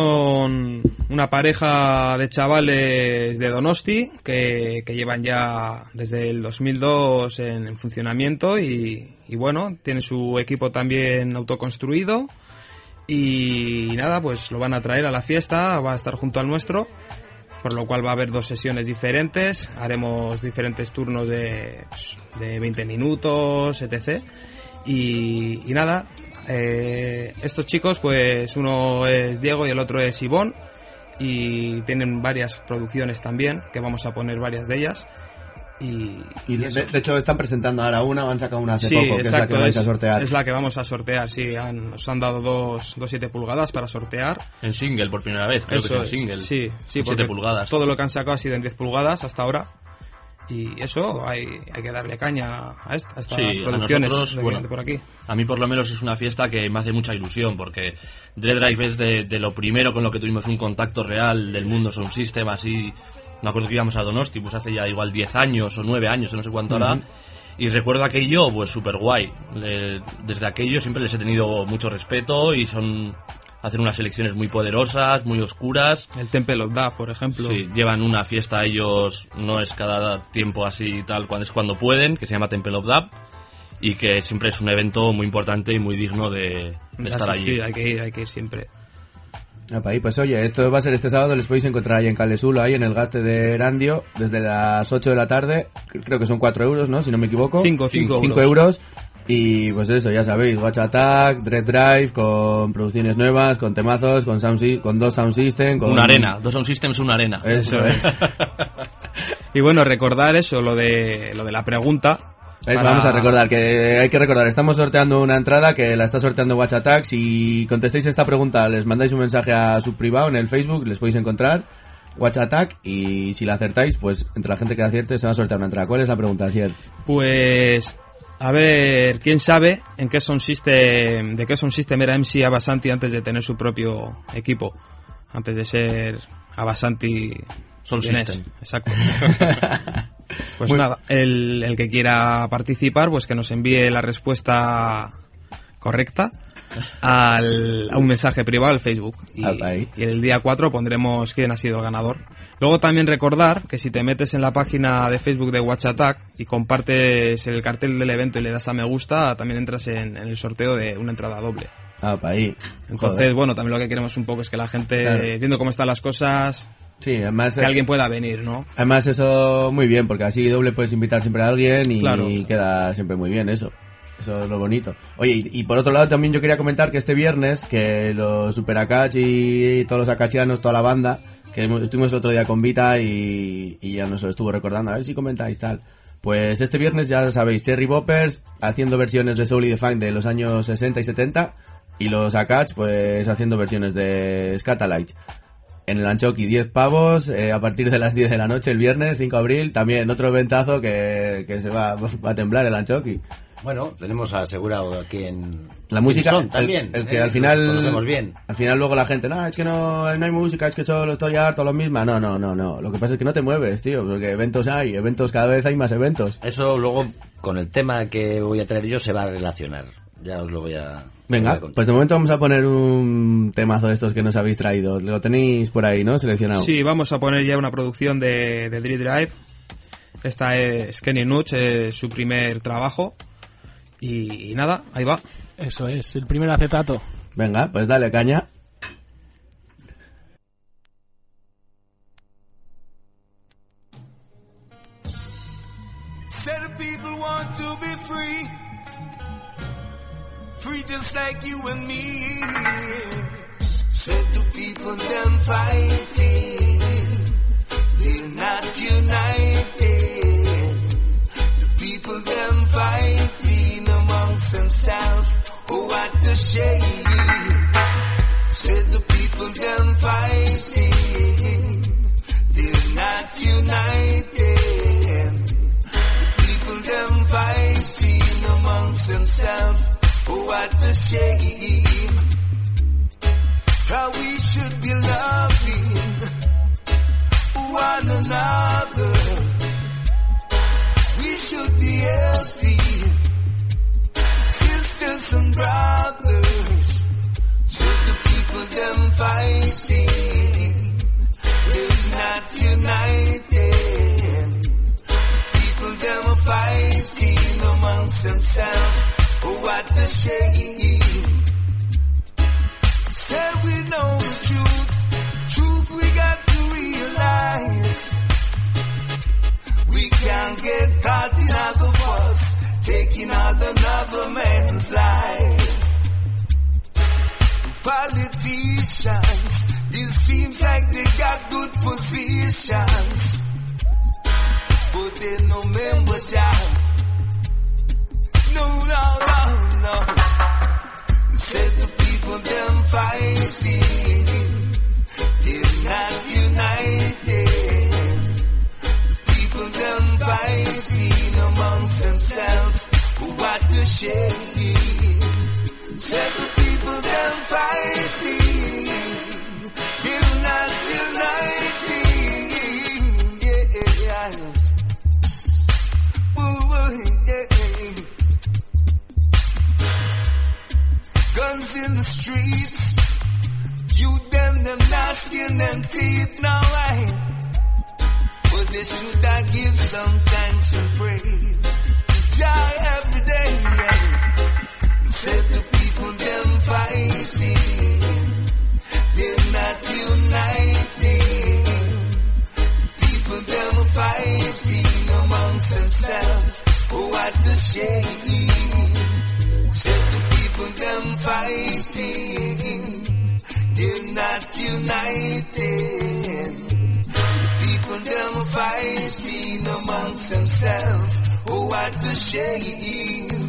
son una pareja de chavales de Donosti que, que llevan ya desde el dos mil dos en, en funcionamiento y, y bueno, tienen su equipo también autoconstruido y, y nada, pues lo van a traer a la fiesta, va a estar junto al nuestro, por lo cual va a haber dos sesiones diferentes, haremos diferentes turnos de, de veinte minutos, etcétera. Y, y nada, eh, estos chicos, pues uno es Diego y el otro es Ivonne, y tienen varias producciones también, que vamos a poner varias de ellas. Y, y de, de hecho están presentando ahora una, han sacado una hace sí, poco, que exacto, es la que vais es, a sortear. Es la que vamos a sortear, sí, han, nos han dado dos, dos siete pulgadas para sortear. En single por primera vez, creo eso que es en single. Sí, sí, siete pulgadas. Todo lo que han sacado ha sido en diez pulgadas hasta ahora. Y eso, hay, hay que darle caña a, esta, a estas sí, producciones a nosotros, de, bueno, de por aquí. A mí por lo menos es una fiesta que me hace mucha ilusión, porque Dread Drive es de, de lo primero con lo que tuvimos un contacto real del mundo Sound System, así. Me acuerdo que íbamos a Donosti, pues hace ya igual diez años o nueve años, no sé cuánto hará. Uh-huh. Y recuerdo aquello, pues súper guay. Le, desde aquello siempre les he tenido mucho respeto y son hacen unas selecciones muy poderosas, muy oscuras. El Temple of Death, por ejemplo. Sí, llevan una fiesta ellos, no es cada tiempo así y tal, cuando es cuando pueden, que se llama Temple of Death, y que siempre es un evento muy importante y muy digno de, de estar allí. Hay que ir, hay que ir siempre. Ahí, pues oye, esto va a ser este sábado, les podéis encontrar ahí en Calesulo, ahí en el Gaste de Erandio, desde las ocho de la tarde, creo que son cuatro euros, ¿no? Si no me equivoco. cinco, cinco euros. Y pues eso, ya sabéis, Watch Attack, Dread Drive, con producciones nuevas, con temazos, con sound, con dos sound system, con... Una arena, dos sound systems, una arena. Eso es. Y bueno, recordar eso, lo de, lo de la pregunta. Para... Vamos a recordar, que hay que recordar, estamos sorteando una entrada que la está sorteando Watch Attack. Si contestáis esta pregunta, les mandáis un mensaje a su privado en el Facebook, les podéis encontrar, Watch Attack, y si la acertáis, pues entre la gente que la acierte se va a sortear una entrada. ¿Cuál es la pregunta, Asier? Pues, a ver, ¿quién sabe en qué sound system, de qué sound system era M C Abasanti antes de tener su propio equipo? Antes de ser Abasanti Sound System. Exacto. Pues Muy... nada, el, el que quiera participar, pues que nos envíe la respuesta correcta al, a un mensaje privado al Facebook. Y, y el día cuatro pondremos quién ha sido el ganador. Luego también recordar que si te metes en la página de Facebook de Watch Attack y compartes el cartel del evento y le das a me gusta, también entras en, en el sorteo de una entrada doble. Ah, para ahí. Entonces, Joder. bueno, también lo que queremos un poco es que la gente, claro. viendo cómo están las cosas... Sí, además... Que alguien pueda venir, ¿no? Además eso muy bien, porque así doble puedes invitar siempre a alguien y claro. queda siempre muy bien eso. Eso es lo bonito. Oye, y, y por otro lado también yo quería comentar que este viernes, que los Super Akach y todos los acachianos, toda la banda, que estuvimos el otro día con Vita y, y ya nos lo estuvo recordando, a ver si comentáis tal. Pues este viernes ya sabéis, Cherry Boppers haciendo versiones de Soul y de Funk de los años sesenta y setenta y los Akach pues haciendo versiones de Scatalites. En el Anchoqui diez pavos, eh, a partir de las diez de la noche el viernes, cinco de abril, también otro eventazo que, que se va, va a temblar el Anchoqui. Bueno, tenemos asegurado aquí en... La música, son, también, el, el que eh, al final... conocemos bien. Al final luego la gente, no, es que no, no hay música, es que solo estoy harto, lo mismo. No, no, no, no. Lo que pasa es que no te mueves, tío, porque eventos hay, eventos, cada vez hay más eventos. Eso luego, con el tema que voy a traer yo, se va a relacionar. Ya os lo voy a... Venga, voy a pues de momento vamos a poner un temazo de estos que nos habéis traído. Lo tenéis por ahí, ¿no? Seleccionado. Sí, vamos a poner ya una producción de, de Dread Drive. Esta es Kenny Nuch, es su primer trabajo. Y, y nada, ahí va. Eso es, el primer acetato. Venga, pues dale caña. Said the people want to be free. Free just like you and me. Said the people them fighting, they're not united. The people them fighting amongst themselves, oh what a shame. Said the people them fighting, they're not united. The people them fighting amongst themselves, oh, what a shame. How we should be loving one another. We should be helping sisters and brothers. So the people them fighting, they're not united. The people them are fighting amongst themselves. Oh, what a shame. Said we know the truth, truth we got to realize. We can't get caught in other fuss, taking out another man's life. Politicians, this seems like they got good positions, but they no member job. No, no, no, no. Said the people them fighting, they're not united. The people them fighting amongst themselves, what a shame. Said the people them fighting, they're not united. Yeah, yeah, yeah. Ooh, yeah. the streets. You them, them nasty and them teeth, now I. But they should I give some thanks and praise to Jah every day, yeah. Said the people them fighting, they're not uniting. People them fighting amongst themselves, oh what a shame. Said the people them fighting, they're not united. The people them fighting amongst themselves, oh what a shame.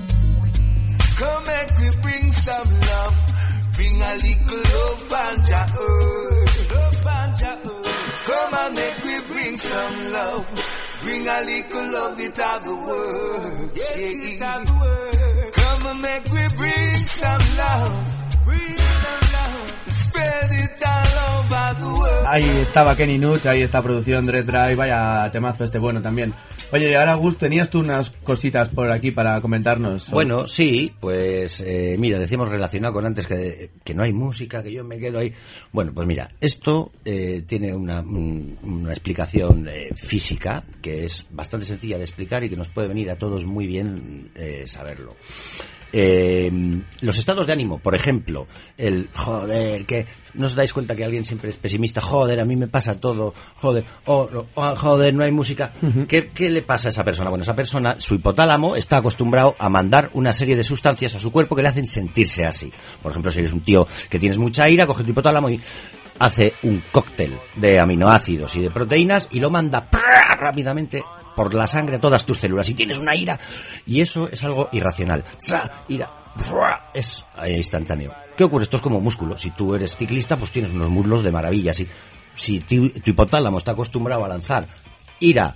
Come make we bring some love, bring a little love on Jah earth, love on Jah earth. Come and make we bring some love, bring a little love it out the world. Yes, it out the world. Come and make we bring some love, bring some love, spread it all over the world. Ahí estaba Kenny Nuch, ahí está producción Dread Drive, vaya temazo este bueno también. Oye, y ahora Gus, tenías tú unas cositas por aquí para comentarnos. Bueno, sí, pues eh, mira, decíamos relacionado con antes que, que no hay música, que yo me quedo ahí. Bueno, pues mira, esto eh, tiene una, un, una explicación eh, física que es bastante sencilla de explicar y que nos puede venir a todos muy bien eh, saberlo. Eh, los estados de ánimo, por ejemplo, el joder, que no os dais cuenta que alguien siempre es pesimista, joder, a mí me pasa todo, joder, oh, oh, joder, no hay música. Uh-huh. ¿Qué, ¿Qué le pasa a esa persona? Bueno, esa persona, su hipotálamo está acostumbrado a mandar una serie de sustancias a su cuerpo que le hacen sentirse así. Por ejemplo, si eres un tío que tienes mucha ira, coge tu hipotálamo y hace un cóctel de aminoácidos y de proteínas y lo manda ¡prá! Rápidamente por la sangre a todas tus células y tienes una ira y eso es algo irracional. ¡Sa! Ira ¡prá! Es instantáneo. ¿Qué ocurre? Esto es como músculo. Si tú eres ciclista, pues tienes unos muslos de maravilla. Si, si tu, tu hipotálamo está acostumbrado a lanzar ira,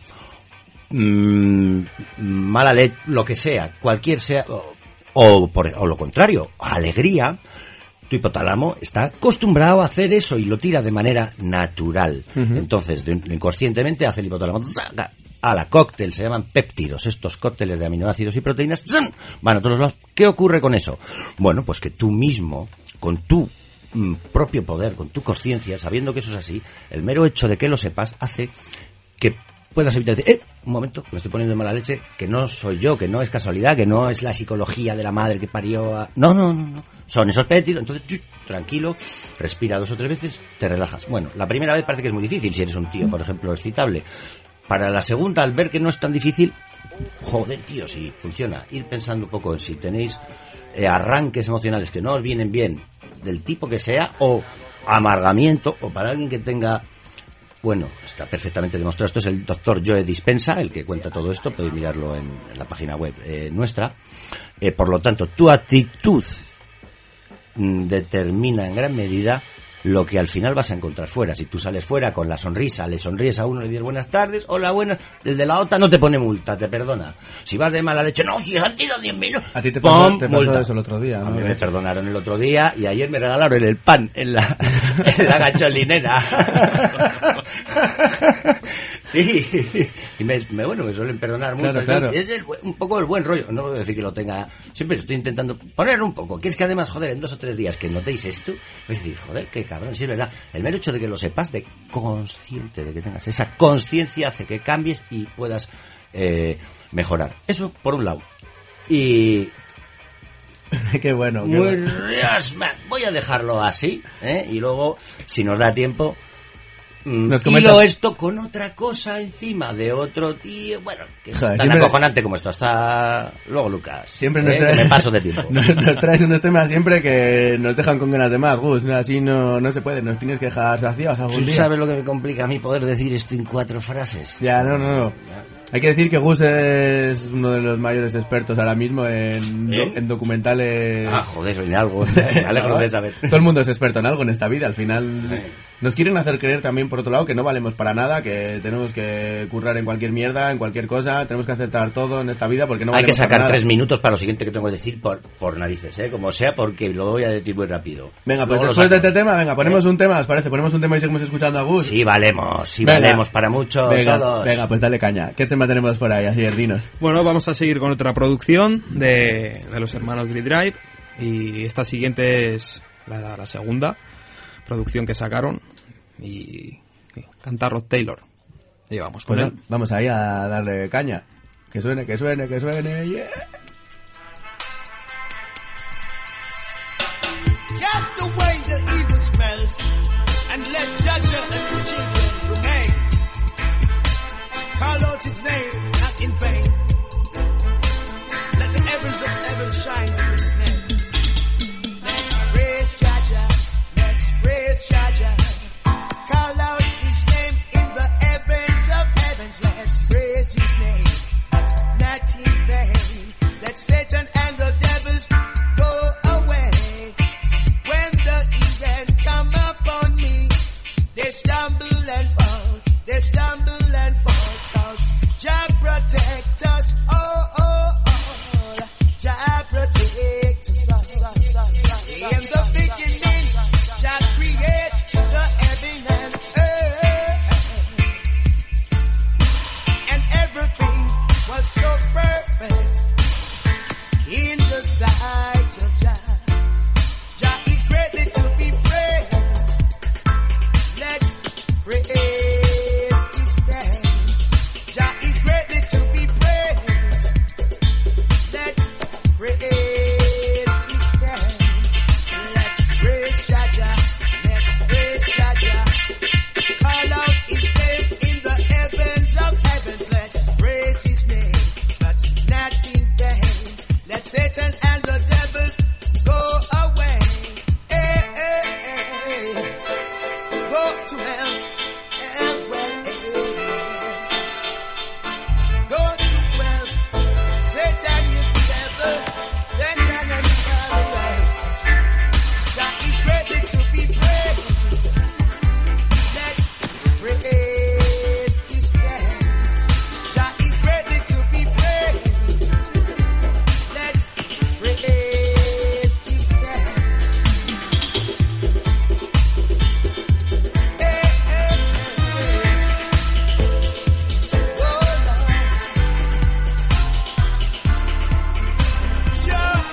mmm, mala leche, lo que sea, cualquier sea, o, o, por, o lo contrario, alegría, tu hipotálamo está acostumbrado a hacer eso y lo tira de manera natural. Uh-huh. Entonces, de, inconscientemente hace el hipotálamo a la cóctel, se llaman péptidos, estos cócteles de aminoácidos y proteínas van a todos lados. ¿Qué ocurre con eso? Bueno, pues que tú mismo, con tu mm, propio poder, con tu conciencia, sabiendo que eso es así, el mero hecho de que lo sepas hace que puedas evitar decir, eh, un momento, que me estoy poniendo de mala leche, que no soy yo, que no es casualidad, que no es la psicología de la madre que parió a... No, no, no, no, son esos péptidos, entonces, ch, tranquilo, respira dos o tres veces, te relajas. Bueno, la primera vez parece que es muy difícil, si eres un tío, por ejemplo, excitable. Para la segunda, al ver que no es tan difícil, joder, tío, si funciona. Ir pensando un poco en si tenéis eh, arranques emocionales que no os vienen bien, del tipo que sea, o amargamiento, o para alguien que tenga... Bueno, está perfectamente demostrado. Esto es el doctor Joe Dispenza, el que cuenta todo esto. Podéis mirarlo en, en la página web eh, nuestra. Eh, por lo tanto, tu actitud mm, determina en gran medida lo que al final vas a encontrar fuera. Si tú sales fuera con la sonrisa, le sonríes a uno, le dices buenas tardes, hola, buenas, el de la otra no te pone multa, te perdona. Si vas de mala leche, no, si han sido diez minutos. A ti te pasó, ¡pum! Te pasó multa. Eso el otro día, ¿no? A mí me perdonaron el otro día y ayer me regalaron el pan en la, en la gasolinera. Sí, y me, me, bueno, me suelen perdonar mucho. Claro, claro. Es el, un poco el buen rollo, no voy a decir que lo tenga, siempre estoy intentando poner un poco, que es que además, joder, en dos o tres días que notéis esto, voy a decir, joder, qué cabrón, sí es verdad, el mero hecho de que lo sepas, de consciente de que tengas esa conciencia hace que cambies y puedas eh, mejorar. Eso, por un lado. Y... qué bueno. Qué muy bueno. Voy a dejarlo así, ¿eh? Y luego, si nos da tiempo... Nos y lo esto con otra cosa encima de otro tío, bueno, que es Joder, tan siempre... acojonante como esto. Hasta luego, Lucas. Siempre ¿eh? nos trae... me paso de tiempo. nos, nos traes unos temas siempre que nos dejan con ganas de más, Gus. Así no, no se puede, nos tienes que dejar saciados algún ¿Tú día. sabes lo que me complica a mí poder decir esto en cuatro frases? Ya, no, no, no. Hay que decir que Gus es uno de los mayores expertos ahora mismo en, ¿Eh? do, en documentales. Ah, joder, en algo. Me alegro de saber. Todo el mundo es experto en algo en esta vida. Al final ¿Eh? nos quieren hacer creer también, por otro lado, que no valemos para nada, que tenemos que currar en cualquier mierda, en cualquier cosa, tenemos que aceptar todo en esta vida porque no Hay valemos que sacar para tres nada. minutos para lo siguiente que tengo que decir por, por narices, ¿eh? Como sea, porque lo voy a decir muy rápido. Venga, pues Luego después lo de saco. este tema, venga, ponemos ¿Eh? un tema, ¿os parece? Ponemos un tema y seguimos escuchando a Gus. Sí, valemos, sí, Venga. valemos para mucho Venga, todos. venga, pues dale caña. ¿Qué tema tenemos por ahí? Así, dinos. Bueno, vamos a seguir con otra producción de, de los hermanos Dread Drive. Y esta siguiente es la, la segunda producción que sacaron y, y canta Rod Taylor. Y vamos con Bueno, él. vamos ahí a darle caña. Que suene, que suene, que suene, yeah. Cast away the evil smells and let Jaja and his children remain. Call out his name, not in vain. Let the heavens of heaven shine in his name. Let's praise Jaja, let's praise Jaja. Call out his name in the heavens of heavens. Let's praise his name, but not in vain. Let Satan and the devils go away. When the event come upon me, they stumble and fall, they stumble and fall, cause Jah protect us, oh, oh, oh, Jah protect us, us, us, us, us. In the beginning, Jah create the heaven and earth, and everything was so perfect in the sight of Jah. Jah is greatly to be praised. Let's praise his name. Jah is greatly to be praised. Let's praise his name. Let's praise Jah Jah. Let's praise Jah Jah. Call out his name in the heavens of heavens. Let's praise his name, but not in vain. Let Satan and the devils go away. Hey, hey, hey. Go to hell. Hell, well, hey, hey. Go to hell. Satan is the devil. Satan and his followers. That is ready to be praised. Let's praise his name. That is ready to be praised. Let's praise his name. Hey, hey, hey. Oh, Lord. Sure.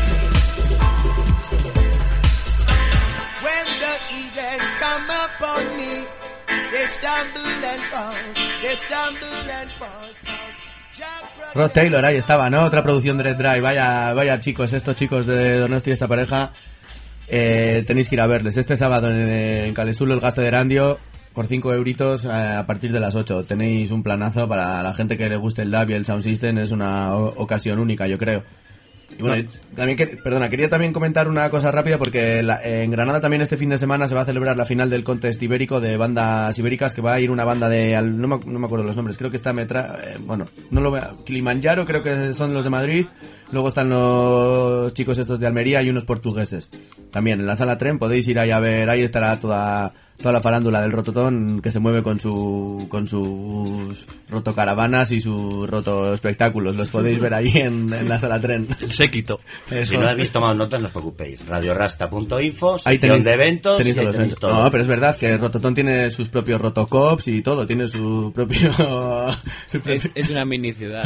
When the event come upon me, they stumble and fall, they stumble and fall, 'cause Jah Rod Taylor, ahí estaba, ¿no? Otra producción de Red Drive. Vaya, vaya chicos, estos chicos de Donosti, esta pareja. Eh, tenéis que ir a verles. Este sábado en, en Calesulo, el Gaste de Erandio, por cinco euritos eh, a partir de las ocho. Tenéis un planazo para la gente que le guste el D A B y el Sound System. Es una o- ocasión única, yo creo. Y bueno, y también que, perdona, quería también comentar una cosa rápida porque la- en Granada también este fin de semana se va a celebrar la final del Contest Ibérico de bandas ibéricas, que va a ir una banda de, al- no me, no me acuerdo los nombres, creo que está Metra, eh, bueno, no lo veo, Kilimanjaro creo que son los de Madrid, luego están los chicos estos de Almería y unos portugueses. También en la Sala Tren podéis ir ahí a ver, ahí estará toda toda la farándula del Rototón que se mueve con su con sus rotocaravanas y sus roto espectáculos. Los podéis ver ahí en, en la Sala Tren. El séquito. Eso. Si no habéis tomado notas, no os preocupéis. radiorasta punto info, Ahí sección tenéis, de eventos, tenéis y ahí todos los tenéis eventos. todo. No, pero es verdad que Rototón tiene sus propios rotocops y todo, tiene su propio... su propio- Es, es una mini ciudad.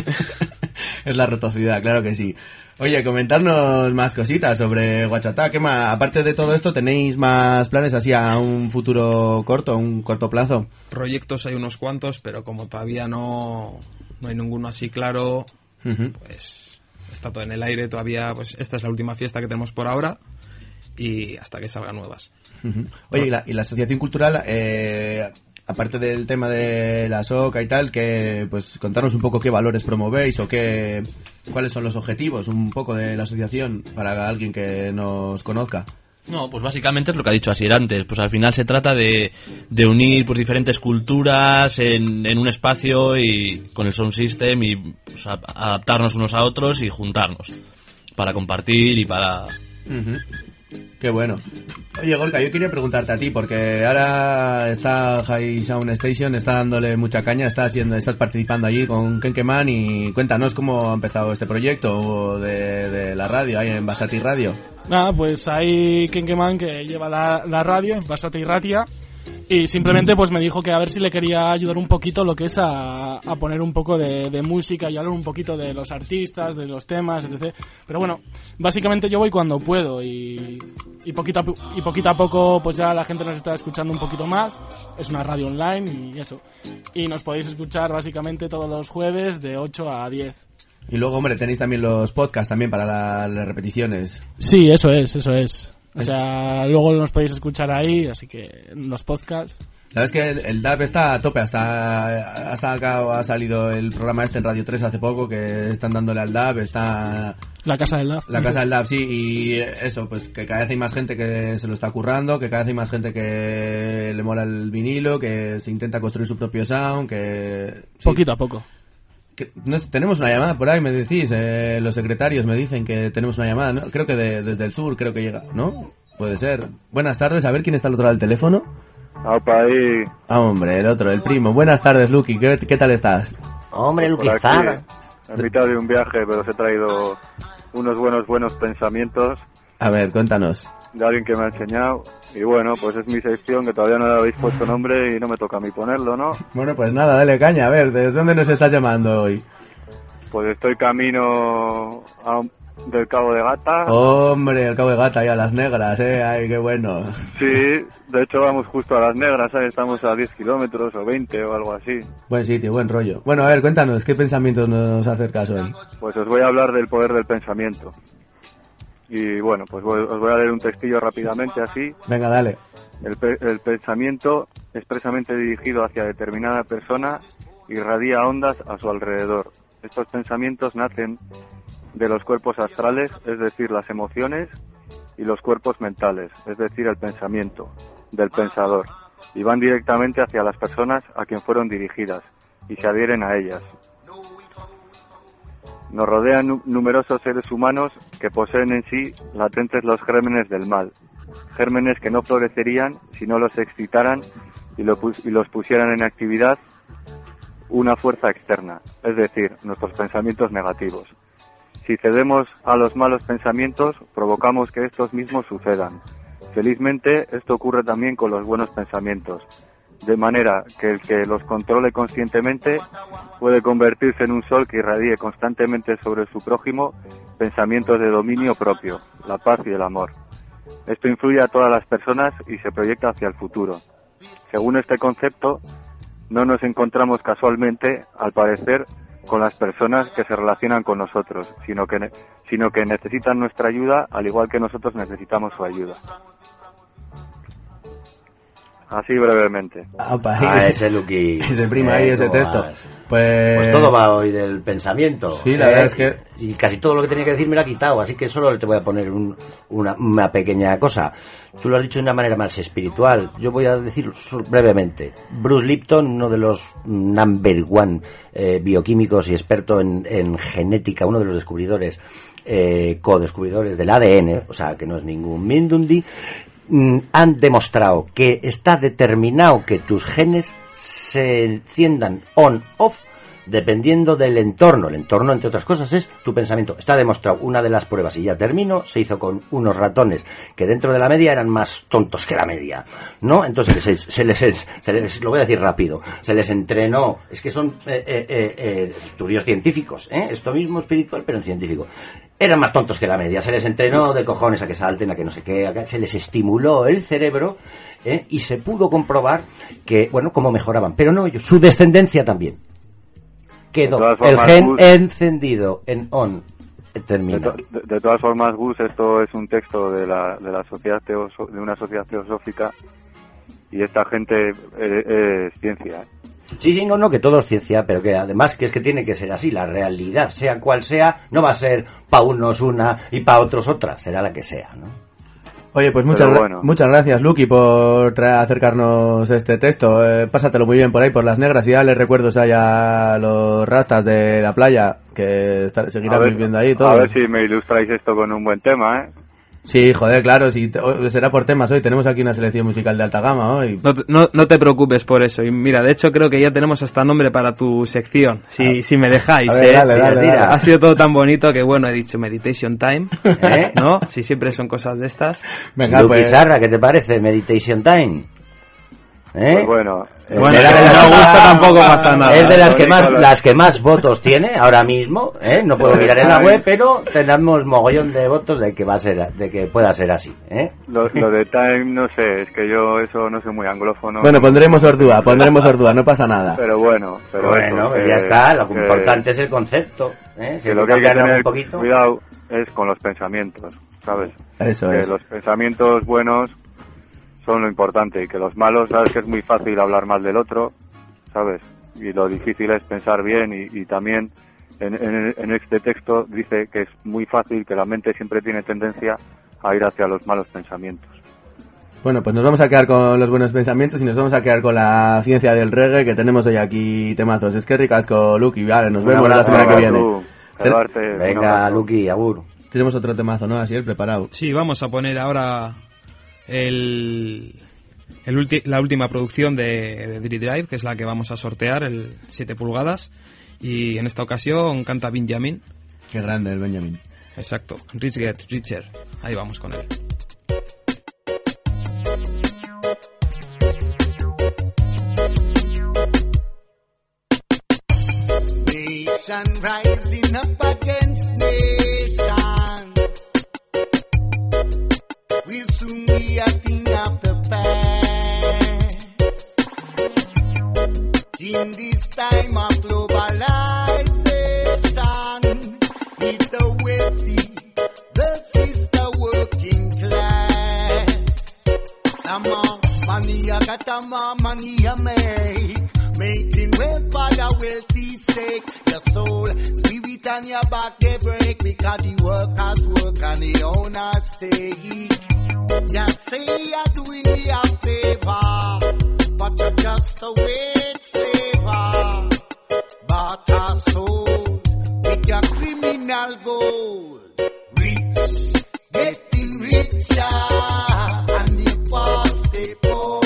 es la rotocidad, claro que sí. Oye, comentarnos más cositas sobre Guachatá. ¿Qué más? Aparte de todo esto, ¿tenéis más planes así a un futuro corto, a un corto plazo? Proyectos hay unos cuantos, pero como todavía no, no hay ninguno así claro, Ujú. pues está todo en el aire todavía. Pues esta es la última fiesta que tenemos por ahora y hasta que salgan nuevas. Ujú. Oye, y la, y la asociación cultural, eh, aparte del tema de la SOCA y tal, que pues contarnos un poco qué valores promovéis o qué, cuáles son los objetivos un poco de la asociación para alguien que nos conozca. No, pues básicamente es lo que ha dicho Asier antes. Pues al final se trata de, de unir pues diferentes culturas en, en un espacio y con el sound system y pues, a- adaptarnos unos a otros y juntarnos para compartir y para... Ujú. Qué bueno. Oye, Gorka, yo quería preguntarte a ti, porque ahora está High Sound Station, está dándole mucha caña, estás, yendo, estás participando allí con Kenkeman y cuéntanos cómo ha empezado este proyecto de, de la radio, ahí en Basati Radio. Nada, pues hay Kenkeman que lleva la, la radio en Basata y Ratia Y simplemente pues me dijo que a ver si le quería ayudar un poquito lo que es a, a poner un poco de, de música y hablar un poquito de los artistas, de los temas, etcétera. Pero bueno, básicamente yo voy cuando puedo y, y, poquito a, y poquito a poco pues ya la gente nos está escuchando un poquito más. Es una radio online y eso. Y nos podéis escuchar básicamente todos los jueves de ocho a diez. Y luego, hombre, tenéis también los podcasts también para la, las repeticiones. Sí, eso es, eso es. O sea, luego nos podéis escuchar ahí, así que en los podcasts. La verdad es que el, el D A B está a tope, hasta ha sacado, ha salido el programa este en Radio tres hace poco, que están dándole al D A B, está... La Casa del D A B. La Casa del D A B, sí, y eso, pues que cada vez hay más gente que se lo está currando, que cada vez hay más gente que le mola el vinilo, que se intenta construir su propio sound, que... Sí. Poquito a poco. Que, no, tenemos una llamada por ahí, me decís, eh, los secretarios me dicen que tenemos una llamada, ¿no? Creo que de, desde el sur, creo que llega, ¿no? Puede ser. Buenas tardes, a ver quién está al otro lado del teléfono. Opa, ahí. Ah, hombre, el otro, el primo. Buenas tardes, Lucky, ¿qué, qué tal estás? Hombre, Lucky Por aquí, Zaga. En mitad de un viaje, pero os he traído unos buenos, buenos pensamientos. A ver, cuéntanos. De alguien que me ha enseñado. Y bueno, pues es mi sección, que todavía no le habéis puesto nombre y no me toca a mí ponerlo, ¿no? Bueno, pues nada, dale caña. A ver, ¿desde dónde nos estás llamando hoy? Pues estoy camino a, del Cabo de Gata. Hombre, el Cabo de Gata y a las negras, ¿eh? Ay, qué bueno. Sí, de hecho vamos justo a las negras, ¿sabes? Estamos a diez kilómetros o veinte o algo así. Buen sitio, buen rollo. Bueno, a ver, cuéntanos, ¿qué pensamientos nos acercas hoy? Pues os voy a hablar del poder del pensamiento. Y bueno, pues voy, os voy a leer un textillo rápidamente así. Venga, dale. El, pe- el pensamiento, expresamente dirigido hacia determinada persona, irradia ondas a su alrededor. Estos pensamientos nacen de los cuerpos astrales, es decir, las emociones, y los cuerpos mentales, es decir, el pensamiento del pensador, y van directamente hacia las personas a quien fueron dirigidas, y se adhieren a ellas. Nos rodean nu- numerosos seres humanos que poseen en sí latentes los gérmenes del mal, gérmenes que no florecerían si no los excitaran y, lo pus- y los pusieran en actividad una fuerza externa, es decir, nuestros pensamientos negativos. Si cedemos a los malos pensamientos, provocamos que estos mismos sucedan. Felizmente, esto ocurre también con los buenos pensamientos, de manera que el que los controle conscientemente puede convertirse en un sol que irradie constantemente sobre su prójimo pensamientos de dominio propio, la paz y el amor. Esto influye a todas las personas y se proyecta hacia el futuro. Según este concepto, no nos encontramos casualmente, al parecer, con las personas que se relacionan con nosotros, sino que, ne- sino que necesitan nuestra ayuda, al igual que nosotros necesitamos su ayuda. Así brevemente. Opa, Ah, ese Lucky. Ese primo ahí, Eh, ese ¿cómo texto. vas? Pues... Pues todo va hoy del pensamiento. Sí, la verdad es que- Y casi todo lo que tenía que decir me lo ha quitado, así que solo te voy a poner un- una, una pequeña cosa. Tú lo has dicho de una manera más espiritual. Yo voy a decir so- brevemente. Bruce Lipton, uno de los number one eh, bioquímicos y experto en, en genética, uno de los descubridores, eh, co-descubridores del A D N, o sea, que no es ningún Mindundi, mm, han demostrado que está determinado que tus genes se enciendan on-off dependiendo del entorno. El entorno, entre otras cosas, es tu pensamiento. Está demostrado. Una de las pruebas, y ya termino, se hizo con unos ratones que dentro de la media eran más tontos que la media, ¿no? Entonces se, se, les, se les, lo voy a decir rápido, se les entrenó. Es que son eh, eh, eh, estudios científicos, ¿eh? Esto mismo espiritual, pero en científico. Eran más tontos que la media. Se les entrenó de cojones a que salten, a que no sé qué, a que se les estimuló el cerebro, ¿eh? Y se pudo comprobar que, bueno, cómo mejoraban. Pero no ellos, su descendencia también. Quedó De todas el formas, gen Gus- encendido en on De, terminado. to- de- de todas formas, Gus, esto es un texto de la, de la sociedad teoso- de una sociedad teosófica, y esta gente eh, es ciencia, ¿eh? Sí, sí, no, no, que todo es ciencia, pero que además que es que tiene que ser así. La realidad, sea cual sea, no va a ser para unos una y para otros otra, será la que sea, ¿no? Oye, pues muchas, Pero gra- bueno. muchas gracias, Lucky, por tra- acercarnos este texto. Eh, pásatelo muy bien por ahí, por las negras, y dale recuerdos ahí a los rastas de la playa, que estar- seguirán A ver- viviendo ahí A todos. ver si me ilustráis esto con un buen tema, ¿eh? Sí, joder, claro, sí, te- o- será por temas hoy. Tenemos aquí una selección musical de alta gama hoy. No, no, no te preocupes por eso. Y mira, de hecho creo que ya tenemos hasta nombre para tu sección, si, si me dejáis. A ver, ¿eh? dale, dale, Mira, dale. Ha sido todo tan bonito que, bueno, he dicho Meditation Time, ¿Eh? ¿no? Si siempre son cosas de estas. Venga, Lucky pues... Sarra, ¿qué te parece? Meditation Time. ¿Eh? Pues bueno, Eh, Bueno, de si la- no gusta tampoco pasa nada. Es de las que Lo más, único- las que más votos tiene ahora mismo, ¿eh? No puedo mirar en la web, pero tenemos mogollón de votos de que va a ser, de que pueda ser así, ¿eh? lo, lo de Time, no sé, es que yo eso no soy muy anglófono. Bueno, pondremos Ordúa, pondremos Ordúa, no pasa nada. Pero bueno, pero Bueno, eso, pues que- ya está, lo que- importante es el concepto, ¿eh? Si que lo que hay que cambiarlo tener un poquito. cuidado es con los pensamientos, ¿sabes? Eso que es. los pensamientos buenos son lo importante y que los malos, sabes que es muy fácil hablar mal del otro, ¿sabes? Y lo difícil es pensar bien y, y también en, en, en este texto dice que es muy fácil, que la mente siempre tiene tendencia a ir hacia los malos pensamientos. Bueno, pues nos vamos a quedar con los buenos pensamientos y nos vamos a quedar con la ciencia del reggae, que tenemos hoy aquí temazos. Es que ricasco, Lucky, vale, nos Un vemos la abrazo, semana que Venga, viene. tú, Eduarte, un Venga, abrazo. Lucky, agur. Tenemos otro temazo, ¿no? Así, el preparado. Sí, vamos a poner ahora el, el ulti- la última producción de, de Dri Drive, que es la que vamos a sortear, el siete pulgadas. Y en esta ocasión canta Benjamin. Qué grande el Benjamin. Exacto, Rich Get Richer. Ahí vamos con él. Nation rising up against nation. We'll soon be a thing of the past. In this time of globalization, it's the wealthy versus the working class. The more money I got, the more money I make. Making way for the wealthy sake. Your soul, spirit and your back they break because the workers work and the owners stay. You say you're doing me a favor, but you're just a wage slaver. But our soul with your criminal gold, rich, getting richer, and the poor stay poor.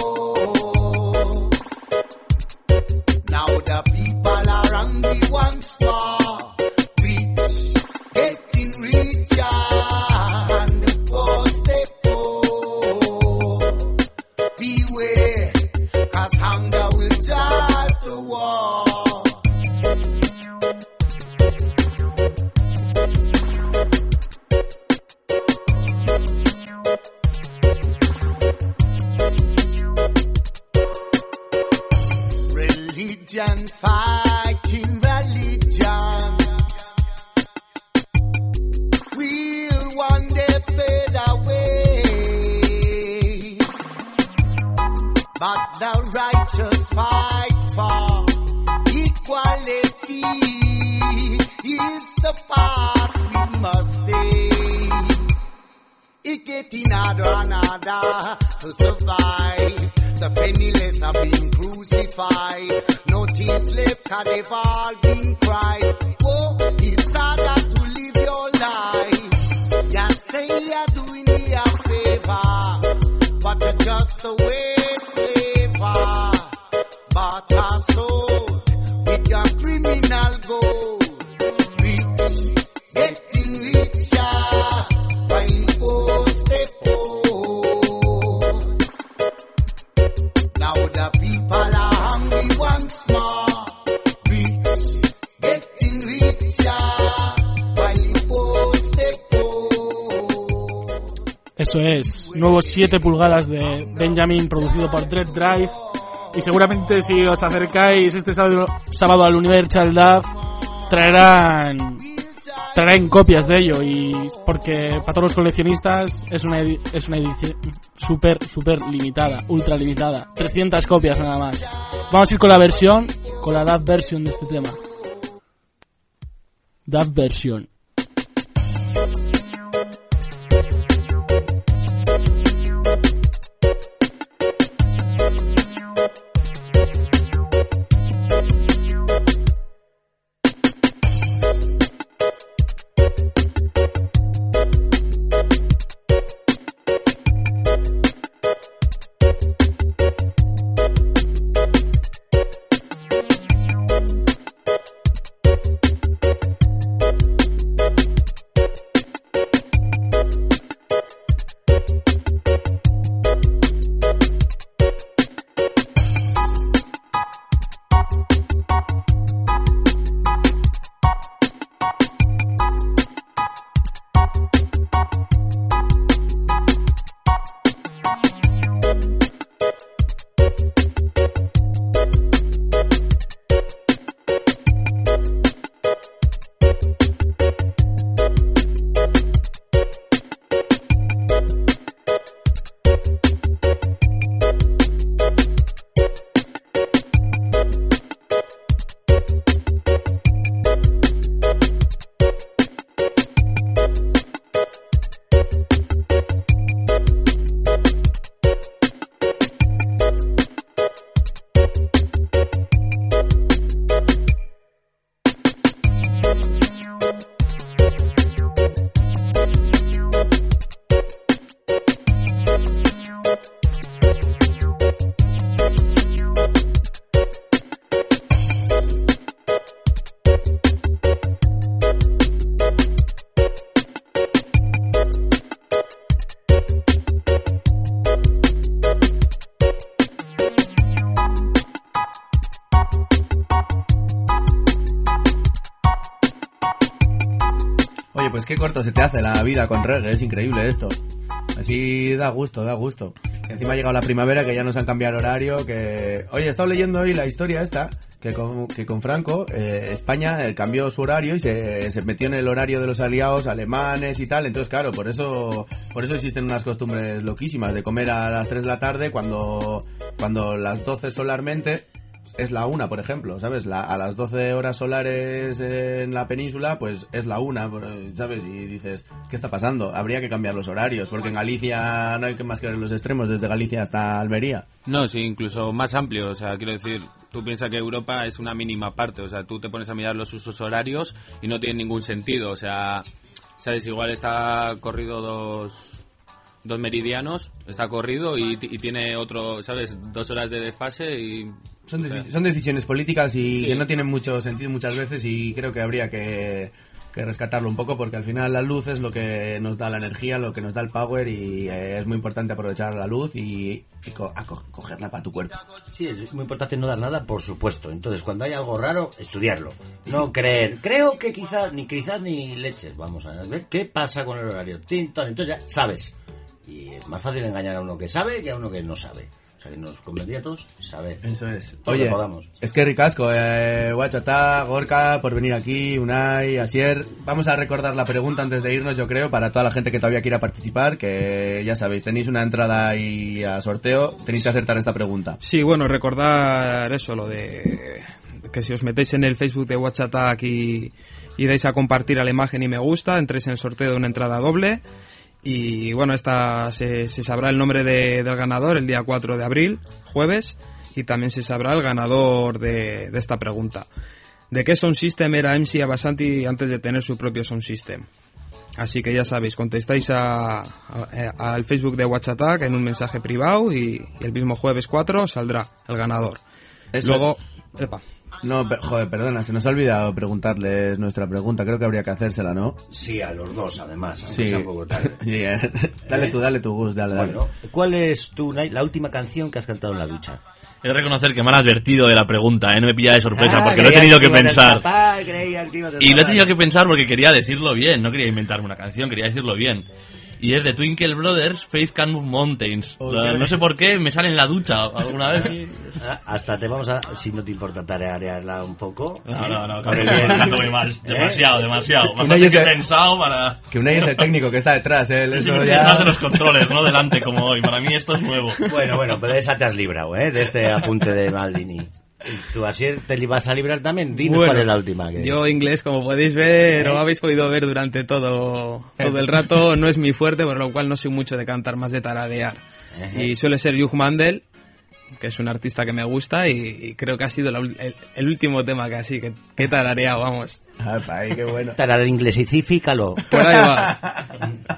Now the people are hungry once more, rich, getting richer, and the poor stay poor. Beware, 'cause hunger will drive the war. Religion fighting religion will one day fade away, but the righteous fight for equality is the path we must take. It getting harder and harder to survive. The penniless are being crucified. No tears left 'cause they've all been cried. Oh, it's harder to live your life. You say you're doing me a favor, but you're just a wage slaver. But our soul with your criminal gold, rich, getting richer, while poor stay poor. Now the people are hungry once more, rich, getting richer, while poor stay poor. Eso es, nuevos siete pulgadas de Benjamin producido por Dread Drive. Y seguramente si os acercáis este sábado, sábado al Universal D A F, traerán traerán copias de ello, y porque para todos los coleccionistas es una edi- es una edición súper súper limitada, ultra limitada, trescientas copias nada más. Vamos a ir con la versión, con la D A F version de este tema. D A F version. pues qué corto se te hace la vida con reggae, es increíble esto. Así da gusto, da gusto. Que encima ha llegado la primavera, que ya nos han cambiado el horario, que... Oye, he estado leyendo hoy la historia esta, que con, que con Franco, eh, España eh, cambió su horario y se, se metió en el horario de los aliados alemanes y tal, entonces claro, por eso por eso existen unas costumbres loquísimas de comer a las tres de la tarde cuando, cuando las doce solarmente... es la una, por ejemplo, ¿sabes? La, a las doce horas solares en la península, pues es la una, ¿sabes? Y dices, ¿qué está pasando? Habría que cambiar los horarios, porque en Galicia no hay que más que ver los extremos, desde Galicia hasta Almería. No, sí, incluso más amplio, o sea, quiero decir, tú piensas que Europa es una mínima parte, o sea, tú te pones a mirar los usos horarios y no tiene ningún sentido, o sea, ¿sabes? Igual está corrido dos... dos meridianos, está corrido y, y tiene otro, ¿sabes? Dos horas de desfase y... Son, deci- son decisiones políticas y sí. que no tienen mucho sentido muchas veces y creo que habría que, que rescatarlo un poco porque al final la luz es lo que nos da la energía, lo que nos da el power y eh, es muy importante aprovechar la luz y, y co- a co- cogerla para tu cuerpo. Sí, es muy importante no dar nada, por supuesto. Entonces, cuando hay algo raro, estudiarlo. No creer. Creo que quizás, ni quizás ni leches. Vamos a ver qué pasa con el horario. Entonces ya sabes. Y es más fácil engañar a uno que sabe que a uno que no sabe. O sea, que nos convendría a todos saber. Eso es. Todo Oye, lo podamos. es que ricasco, eh, Guachatá, Gorka, por venir aquí, Unai, Asier. Vamos a recordar la pregunta antes de irnos, yo creo, para toda la gente que todavía quiera participar, que ya sabéis, tenéis una entrada ahí a sorteo, tenéis que acertar esta pregunta. Sí, bueno, recordar eso, lo de que si os metéis en el Facebook de WhatsApp y, y dais a compartir a la imagen y me gusta, entréis en el sorteo de una entrada doble. Y bueno, esta se, se sabrá el nombre de, del ganador el día cuatro de abril, jueves, y también se sabrá el ganador de, de esta pregunta. ¿De qué sound system era M C Abasanti antes de tener su propio sound system? Así que ya sabéis, contestáis a, a, a, al Facebook de WhatsApp en un mensaje privado y, y el mismo jueves cuatro saldrá el ganador. Eso. Luego, epa. No, pe- joder, perdona, se nos ha olvidado preguntarles nuestra pregunta, creo que habría que hacérsela, ¿no? Sí, a los dos, además, aunque Sí. sea un poco tarde. Sí, eh. Dale tú, dale tu Gus, dale, dale. Bueno, ¿cuál es tu, la última canción que has cantado en la ducha? He de reconocer que me han advertido de la pregunta, ¿eh? No me pilla de sorpresa Ah, porque lo he creías tenido que ibas a pensar. escapar, creías que ibas a Y lo he escapar. tenido que pensar porque quería decirlo bien, no quería inventarme una canción, quería decirlo bien. Y es de Twinkle Brothers, Faith Can Move Mountains. Oh, La- no sé por qué, me sale en la ducha alguna vez. Y... Ah, hasta te vamos a, si no te importa tarearla un poco. No, no, no, Por el canto, bien. canto muy mal. Demasiado, demasiado. Más Unai fácil es que he el- pensado para... Que Unai es el técnico que está detrás, ¿eh? Sí, Eso estoy ya... detrás de los controles, no delante como hoy. Para mí esto es nuevo. Bueno, bueno, pero de esa te has librado, ¿eh? De este apunte de Maldini. ¿Tú así te li- vas a librar también? Dinos Bueno, cuál es la última. Que... Yo inglés, como podéis ver, o habéis podido ver durante todo, todo el rato, no es mi fuerte, por lo cual no soy mucho de cantar, más de tararear. Ajá. Y suele ser Hugh Mandel, que es un artista que me gusta y, y creo que ha sido la ul- el, el último tema que así, que, que he tarareado, vamos. Ah, ay, qué bueno. Tararear inglesifícalo. Por ahí va.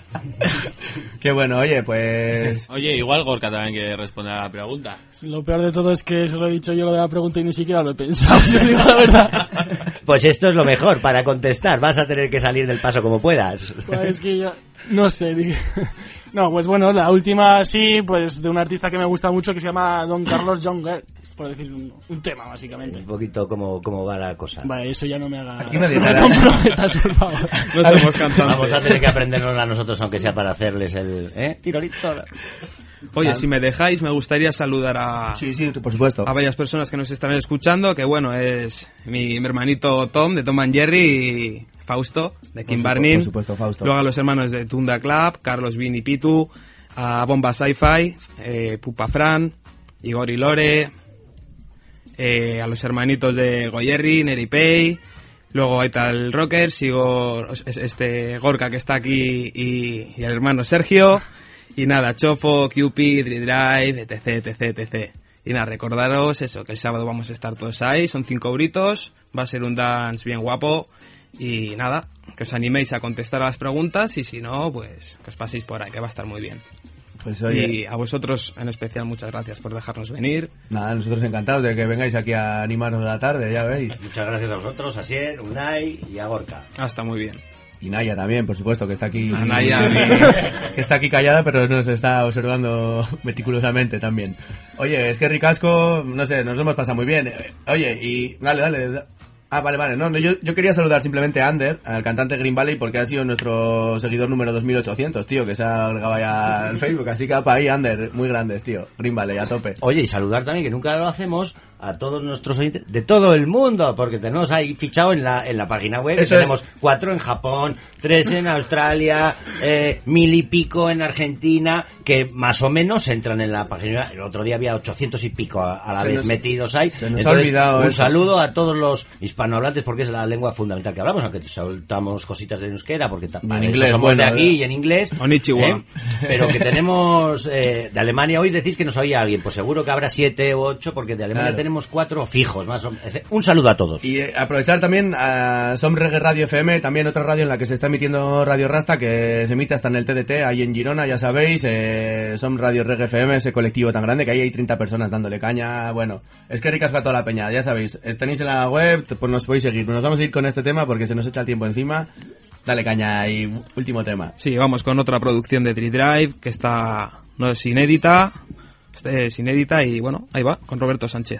Qué bueno, oye, pues... Oye, igual Gorka también quiere responder a la pregunta. Lo peor de todo es que se lo he dicho yo lo de la pregunta y ni siquiera lo he pensado, si os digo la verdad. Pues esto es lo mejor para contestar. Vas a tener que salir del paso como puedas. Pues es que yo, no sé. di- No, pues bueno, la última sí, pues de un artista que me gusta mucho que se llama Don Carlos Younger, por decir un, un tema, básicamente. Un poquito cómo, cómo va la cosa. Vale, eso ya no me haga... Aquí nadie no me sabe. comprometas, por favor. No somos cantantes. Vamos a tener que aprendernos a nosotros, aunque sea para hacerles el... ¿Eh? Tirolito. Oye, si me dejáis, me gustaría saludar a, Sí, sí, por supuesto. a varias personas que nos están escuchando, que bueno, es mi, mi hermanito Tom, de Tom and Jerry, y Fausto, de Kim Por supu- Barnin. por supuesto, Fausto. Luego a los hermanos de Tunda Club, Carlos Vin y Pitu, a Bomba Sci-Fi, eh, Pupa Fran, Igor y Lore, eh, a los hermanitos de Goyerri, Neri Pay, luego hay tal Rocker, sigo este Gorka que está aquí y, y el hermano Sergio, y nada, Chofo, Cupid, Drive, etc, etc, etc. Y nada, recordaros eso, que el sábado vamos a estar todos ahí, son cinco euritos, va a ser un dance bien guapo, y nada, que os animéis a contestar a las preguntas, y si no, pues que os paséis por ahí, que va a estar muy bien. Pues oye, Y a vosotros en especial muchas gracias por dejarnos venir. nada, nosotros encantados de que vengáis aquí a animarnos la tarde, ya veis. Muchas gracias a vosotros, a Sier, Unai y a Gorka. Ah, está muy bien. Y Naya también, por supuesto, que está aquí... A Naya. que está aquí callada, pero nos está observando meticulosamente también. Oye, es que ricasco, no sé, nos hemos pasado muy bien. Oye, y... Dale, dale. da- Ah, vale, vale. No, no yo, yo quería saludar simplemente a Ander, al cantante Green Valley, porque ha sido nuestro seguidor número dos mil ochocientos, tío, que se ha agregado ya al Facebook. Así que apa ahí, Ander, muy grandes, tío. Green Valley, a tope. Oye, y saludar también, que nunca lo hacemos, a todos nuestros oyentes de todo el mundo, porque tenemos ahí fichado en la, en la página web. Eso tenemos es. cuatro en Japón, tres en Australia, eh, mil y pico en Argentina, que más o menos entran en la página. El otro día había ochocientos y pico a, a la Se vez nos- metidos ahí. se nos ha Entonces, olvidado un eso. saludo a todos los hispanohablantes, porque es la lengua fundamental que hablamos, aunque soltamos cositas de euskera, porque ta- en para eso inglés, somos bueno, de aquí eh. y en inglés. Konnichiwa. ¿eh? Pero que tenemos eh, de Alemania hoy, decís que nos oía alguien, pues seguro que habrá siete u ocho, porque de Alemania Claro. tenemos cuatro fijos, más o menos. Un saludo a todos. Y eh, aprovechar también a Som Reggae Radio F M, también otra radio en la que se está emitiendo Radio Rasta, que se emite hasta en el T D T, ahí en Girona, ya sabéis, eh, Som Radio Reggae F M, ese colectivo tan grande que ahí hay treinta personas dándole caña. Bueno, es que ricas para toda la peña, ya sabéis, eh, tenéis en la web, pues nos podéis seguir. Nos vamos a ir con este tema porque se nos echa el tiempo encima. Dale caña y último tema. Sí, vamos con otra producción de Tree Drive que está, no es inédita, es inédita y bueno, ahí va, con Roberto Sánchez.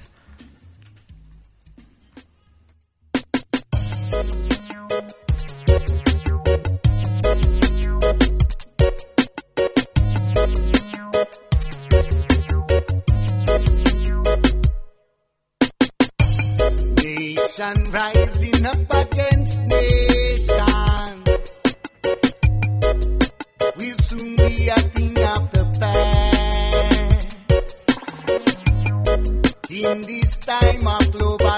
Nation rising up against nation. We'll soon be a thing of the past. In this time of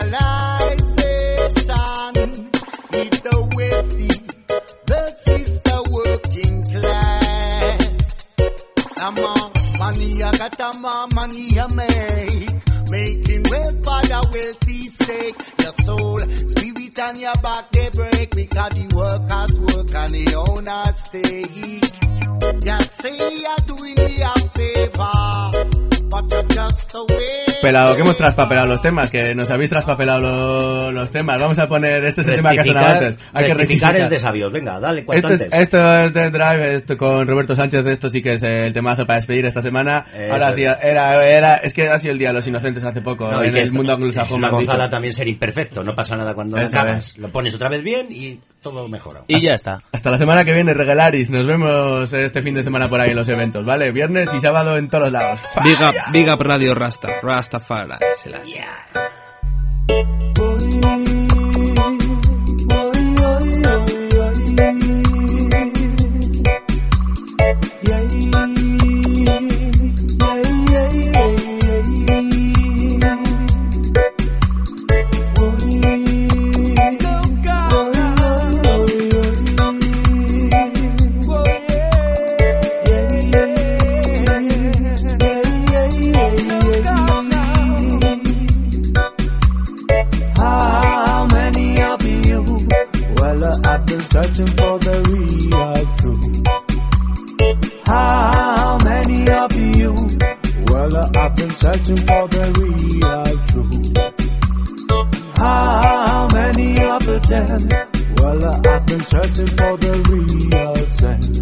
globalization, with the wealthy versus the working class. The more money you got, the more money you make. Making way for the wealthy's sake. Your soul, spirit and your back they break, because the workers work and the owners stay. Just say you're doing me a favor, but you're just a way. Pelado, que hemos traspapelado los temas, que nos habéis traspapelado lo- los temas. Vamos a poner este es el tema que ha sonado antes. Hay que rectificar rectificar. es de sabios. Venga, dale, cuanto Esto es, antes. esto es de Drive, esto con Roberto Sánchez, esto sí que es el temazo para despedir esta semana. Eso Ahora es. sí, era, era, es que ha sido el Día de los Inocentes hace poco, No, y en que el esto- mundo es anglosajón. una me han gozada dicho. también ser imperfecto, no pasa nada cuando lo Eso acabas. es. Lo pones otra vez bien y todo mejora. Y ya está. Hasta la semana que viene, Regelaris. Nos vemos este fin de semana por ahí en los eventos, ¿vale? Viernes y sábado en todos lados. Big up, big up Radio Rasta, Rastafari. Se la hace. How many of you? Well, uh, I've been searching for the real truth. How many of you? Well, uh, I've been searching for the real truth. How many of them? Well, uh, I've been searching for the real sense.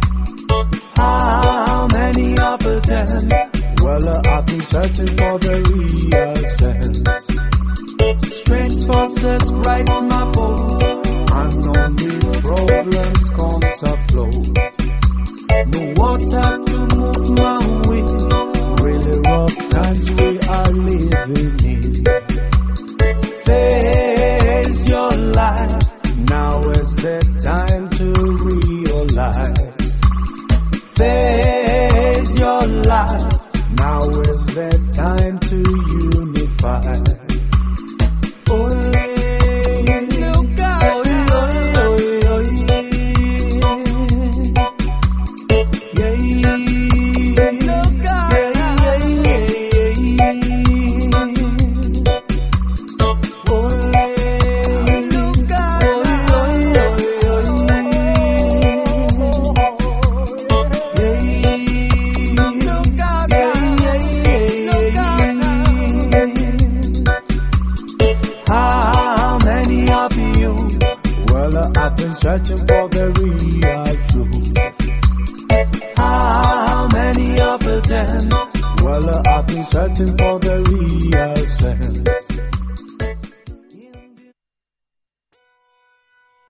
How many of them? Well, uh, I've been searching for the real sense. Strange forces right my boat, unknown new problems comes afloat. No water to move my way, really rough times we are living in. Face your life, now is the time to realize. Face your life, now is the time to unify. Searching for the real truth. How many of them? Well, uh, I've been searching for the real sense.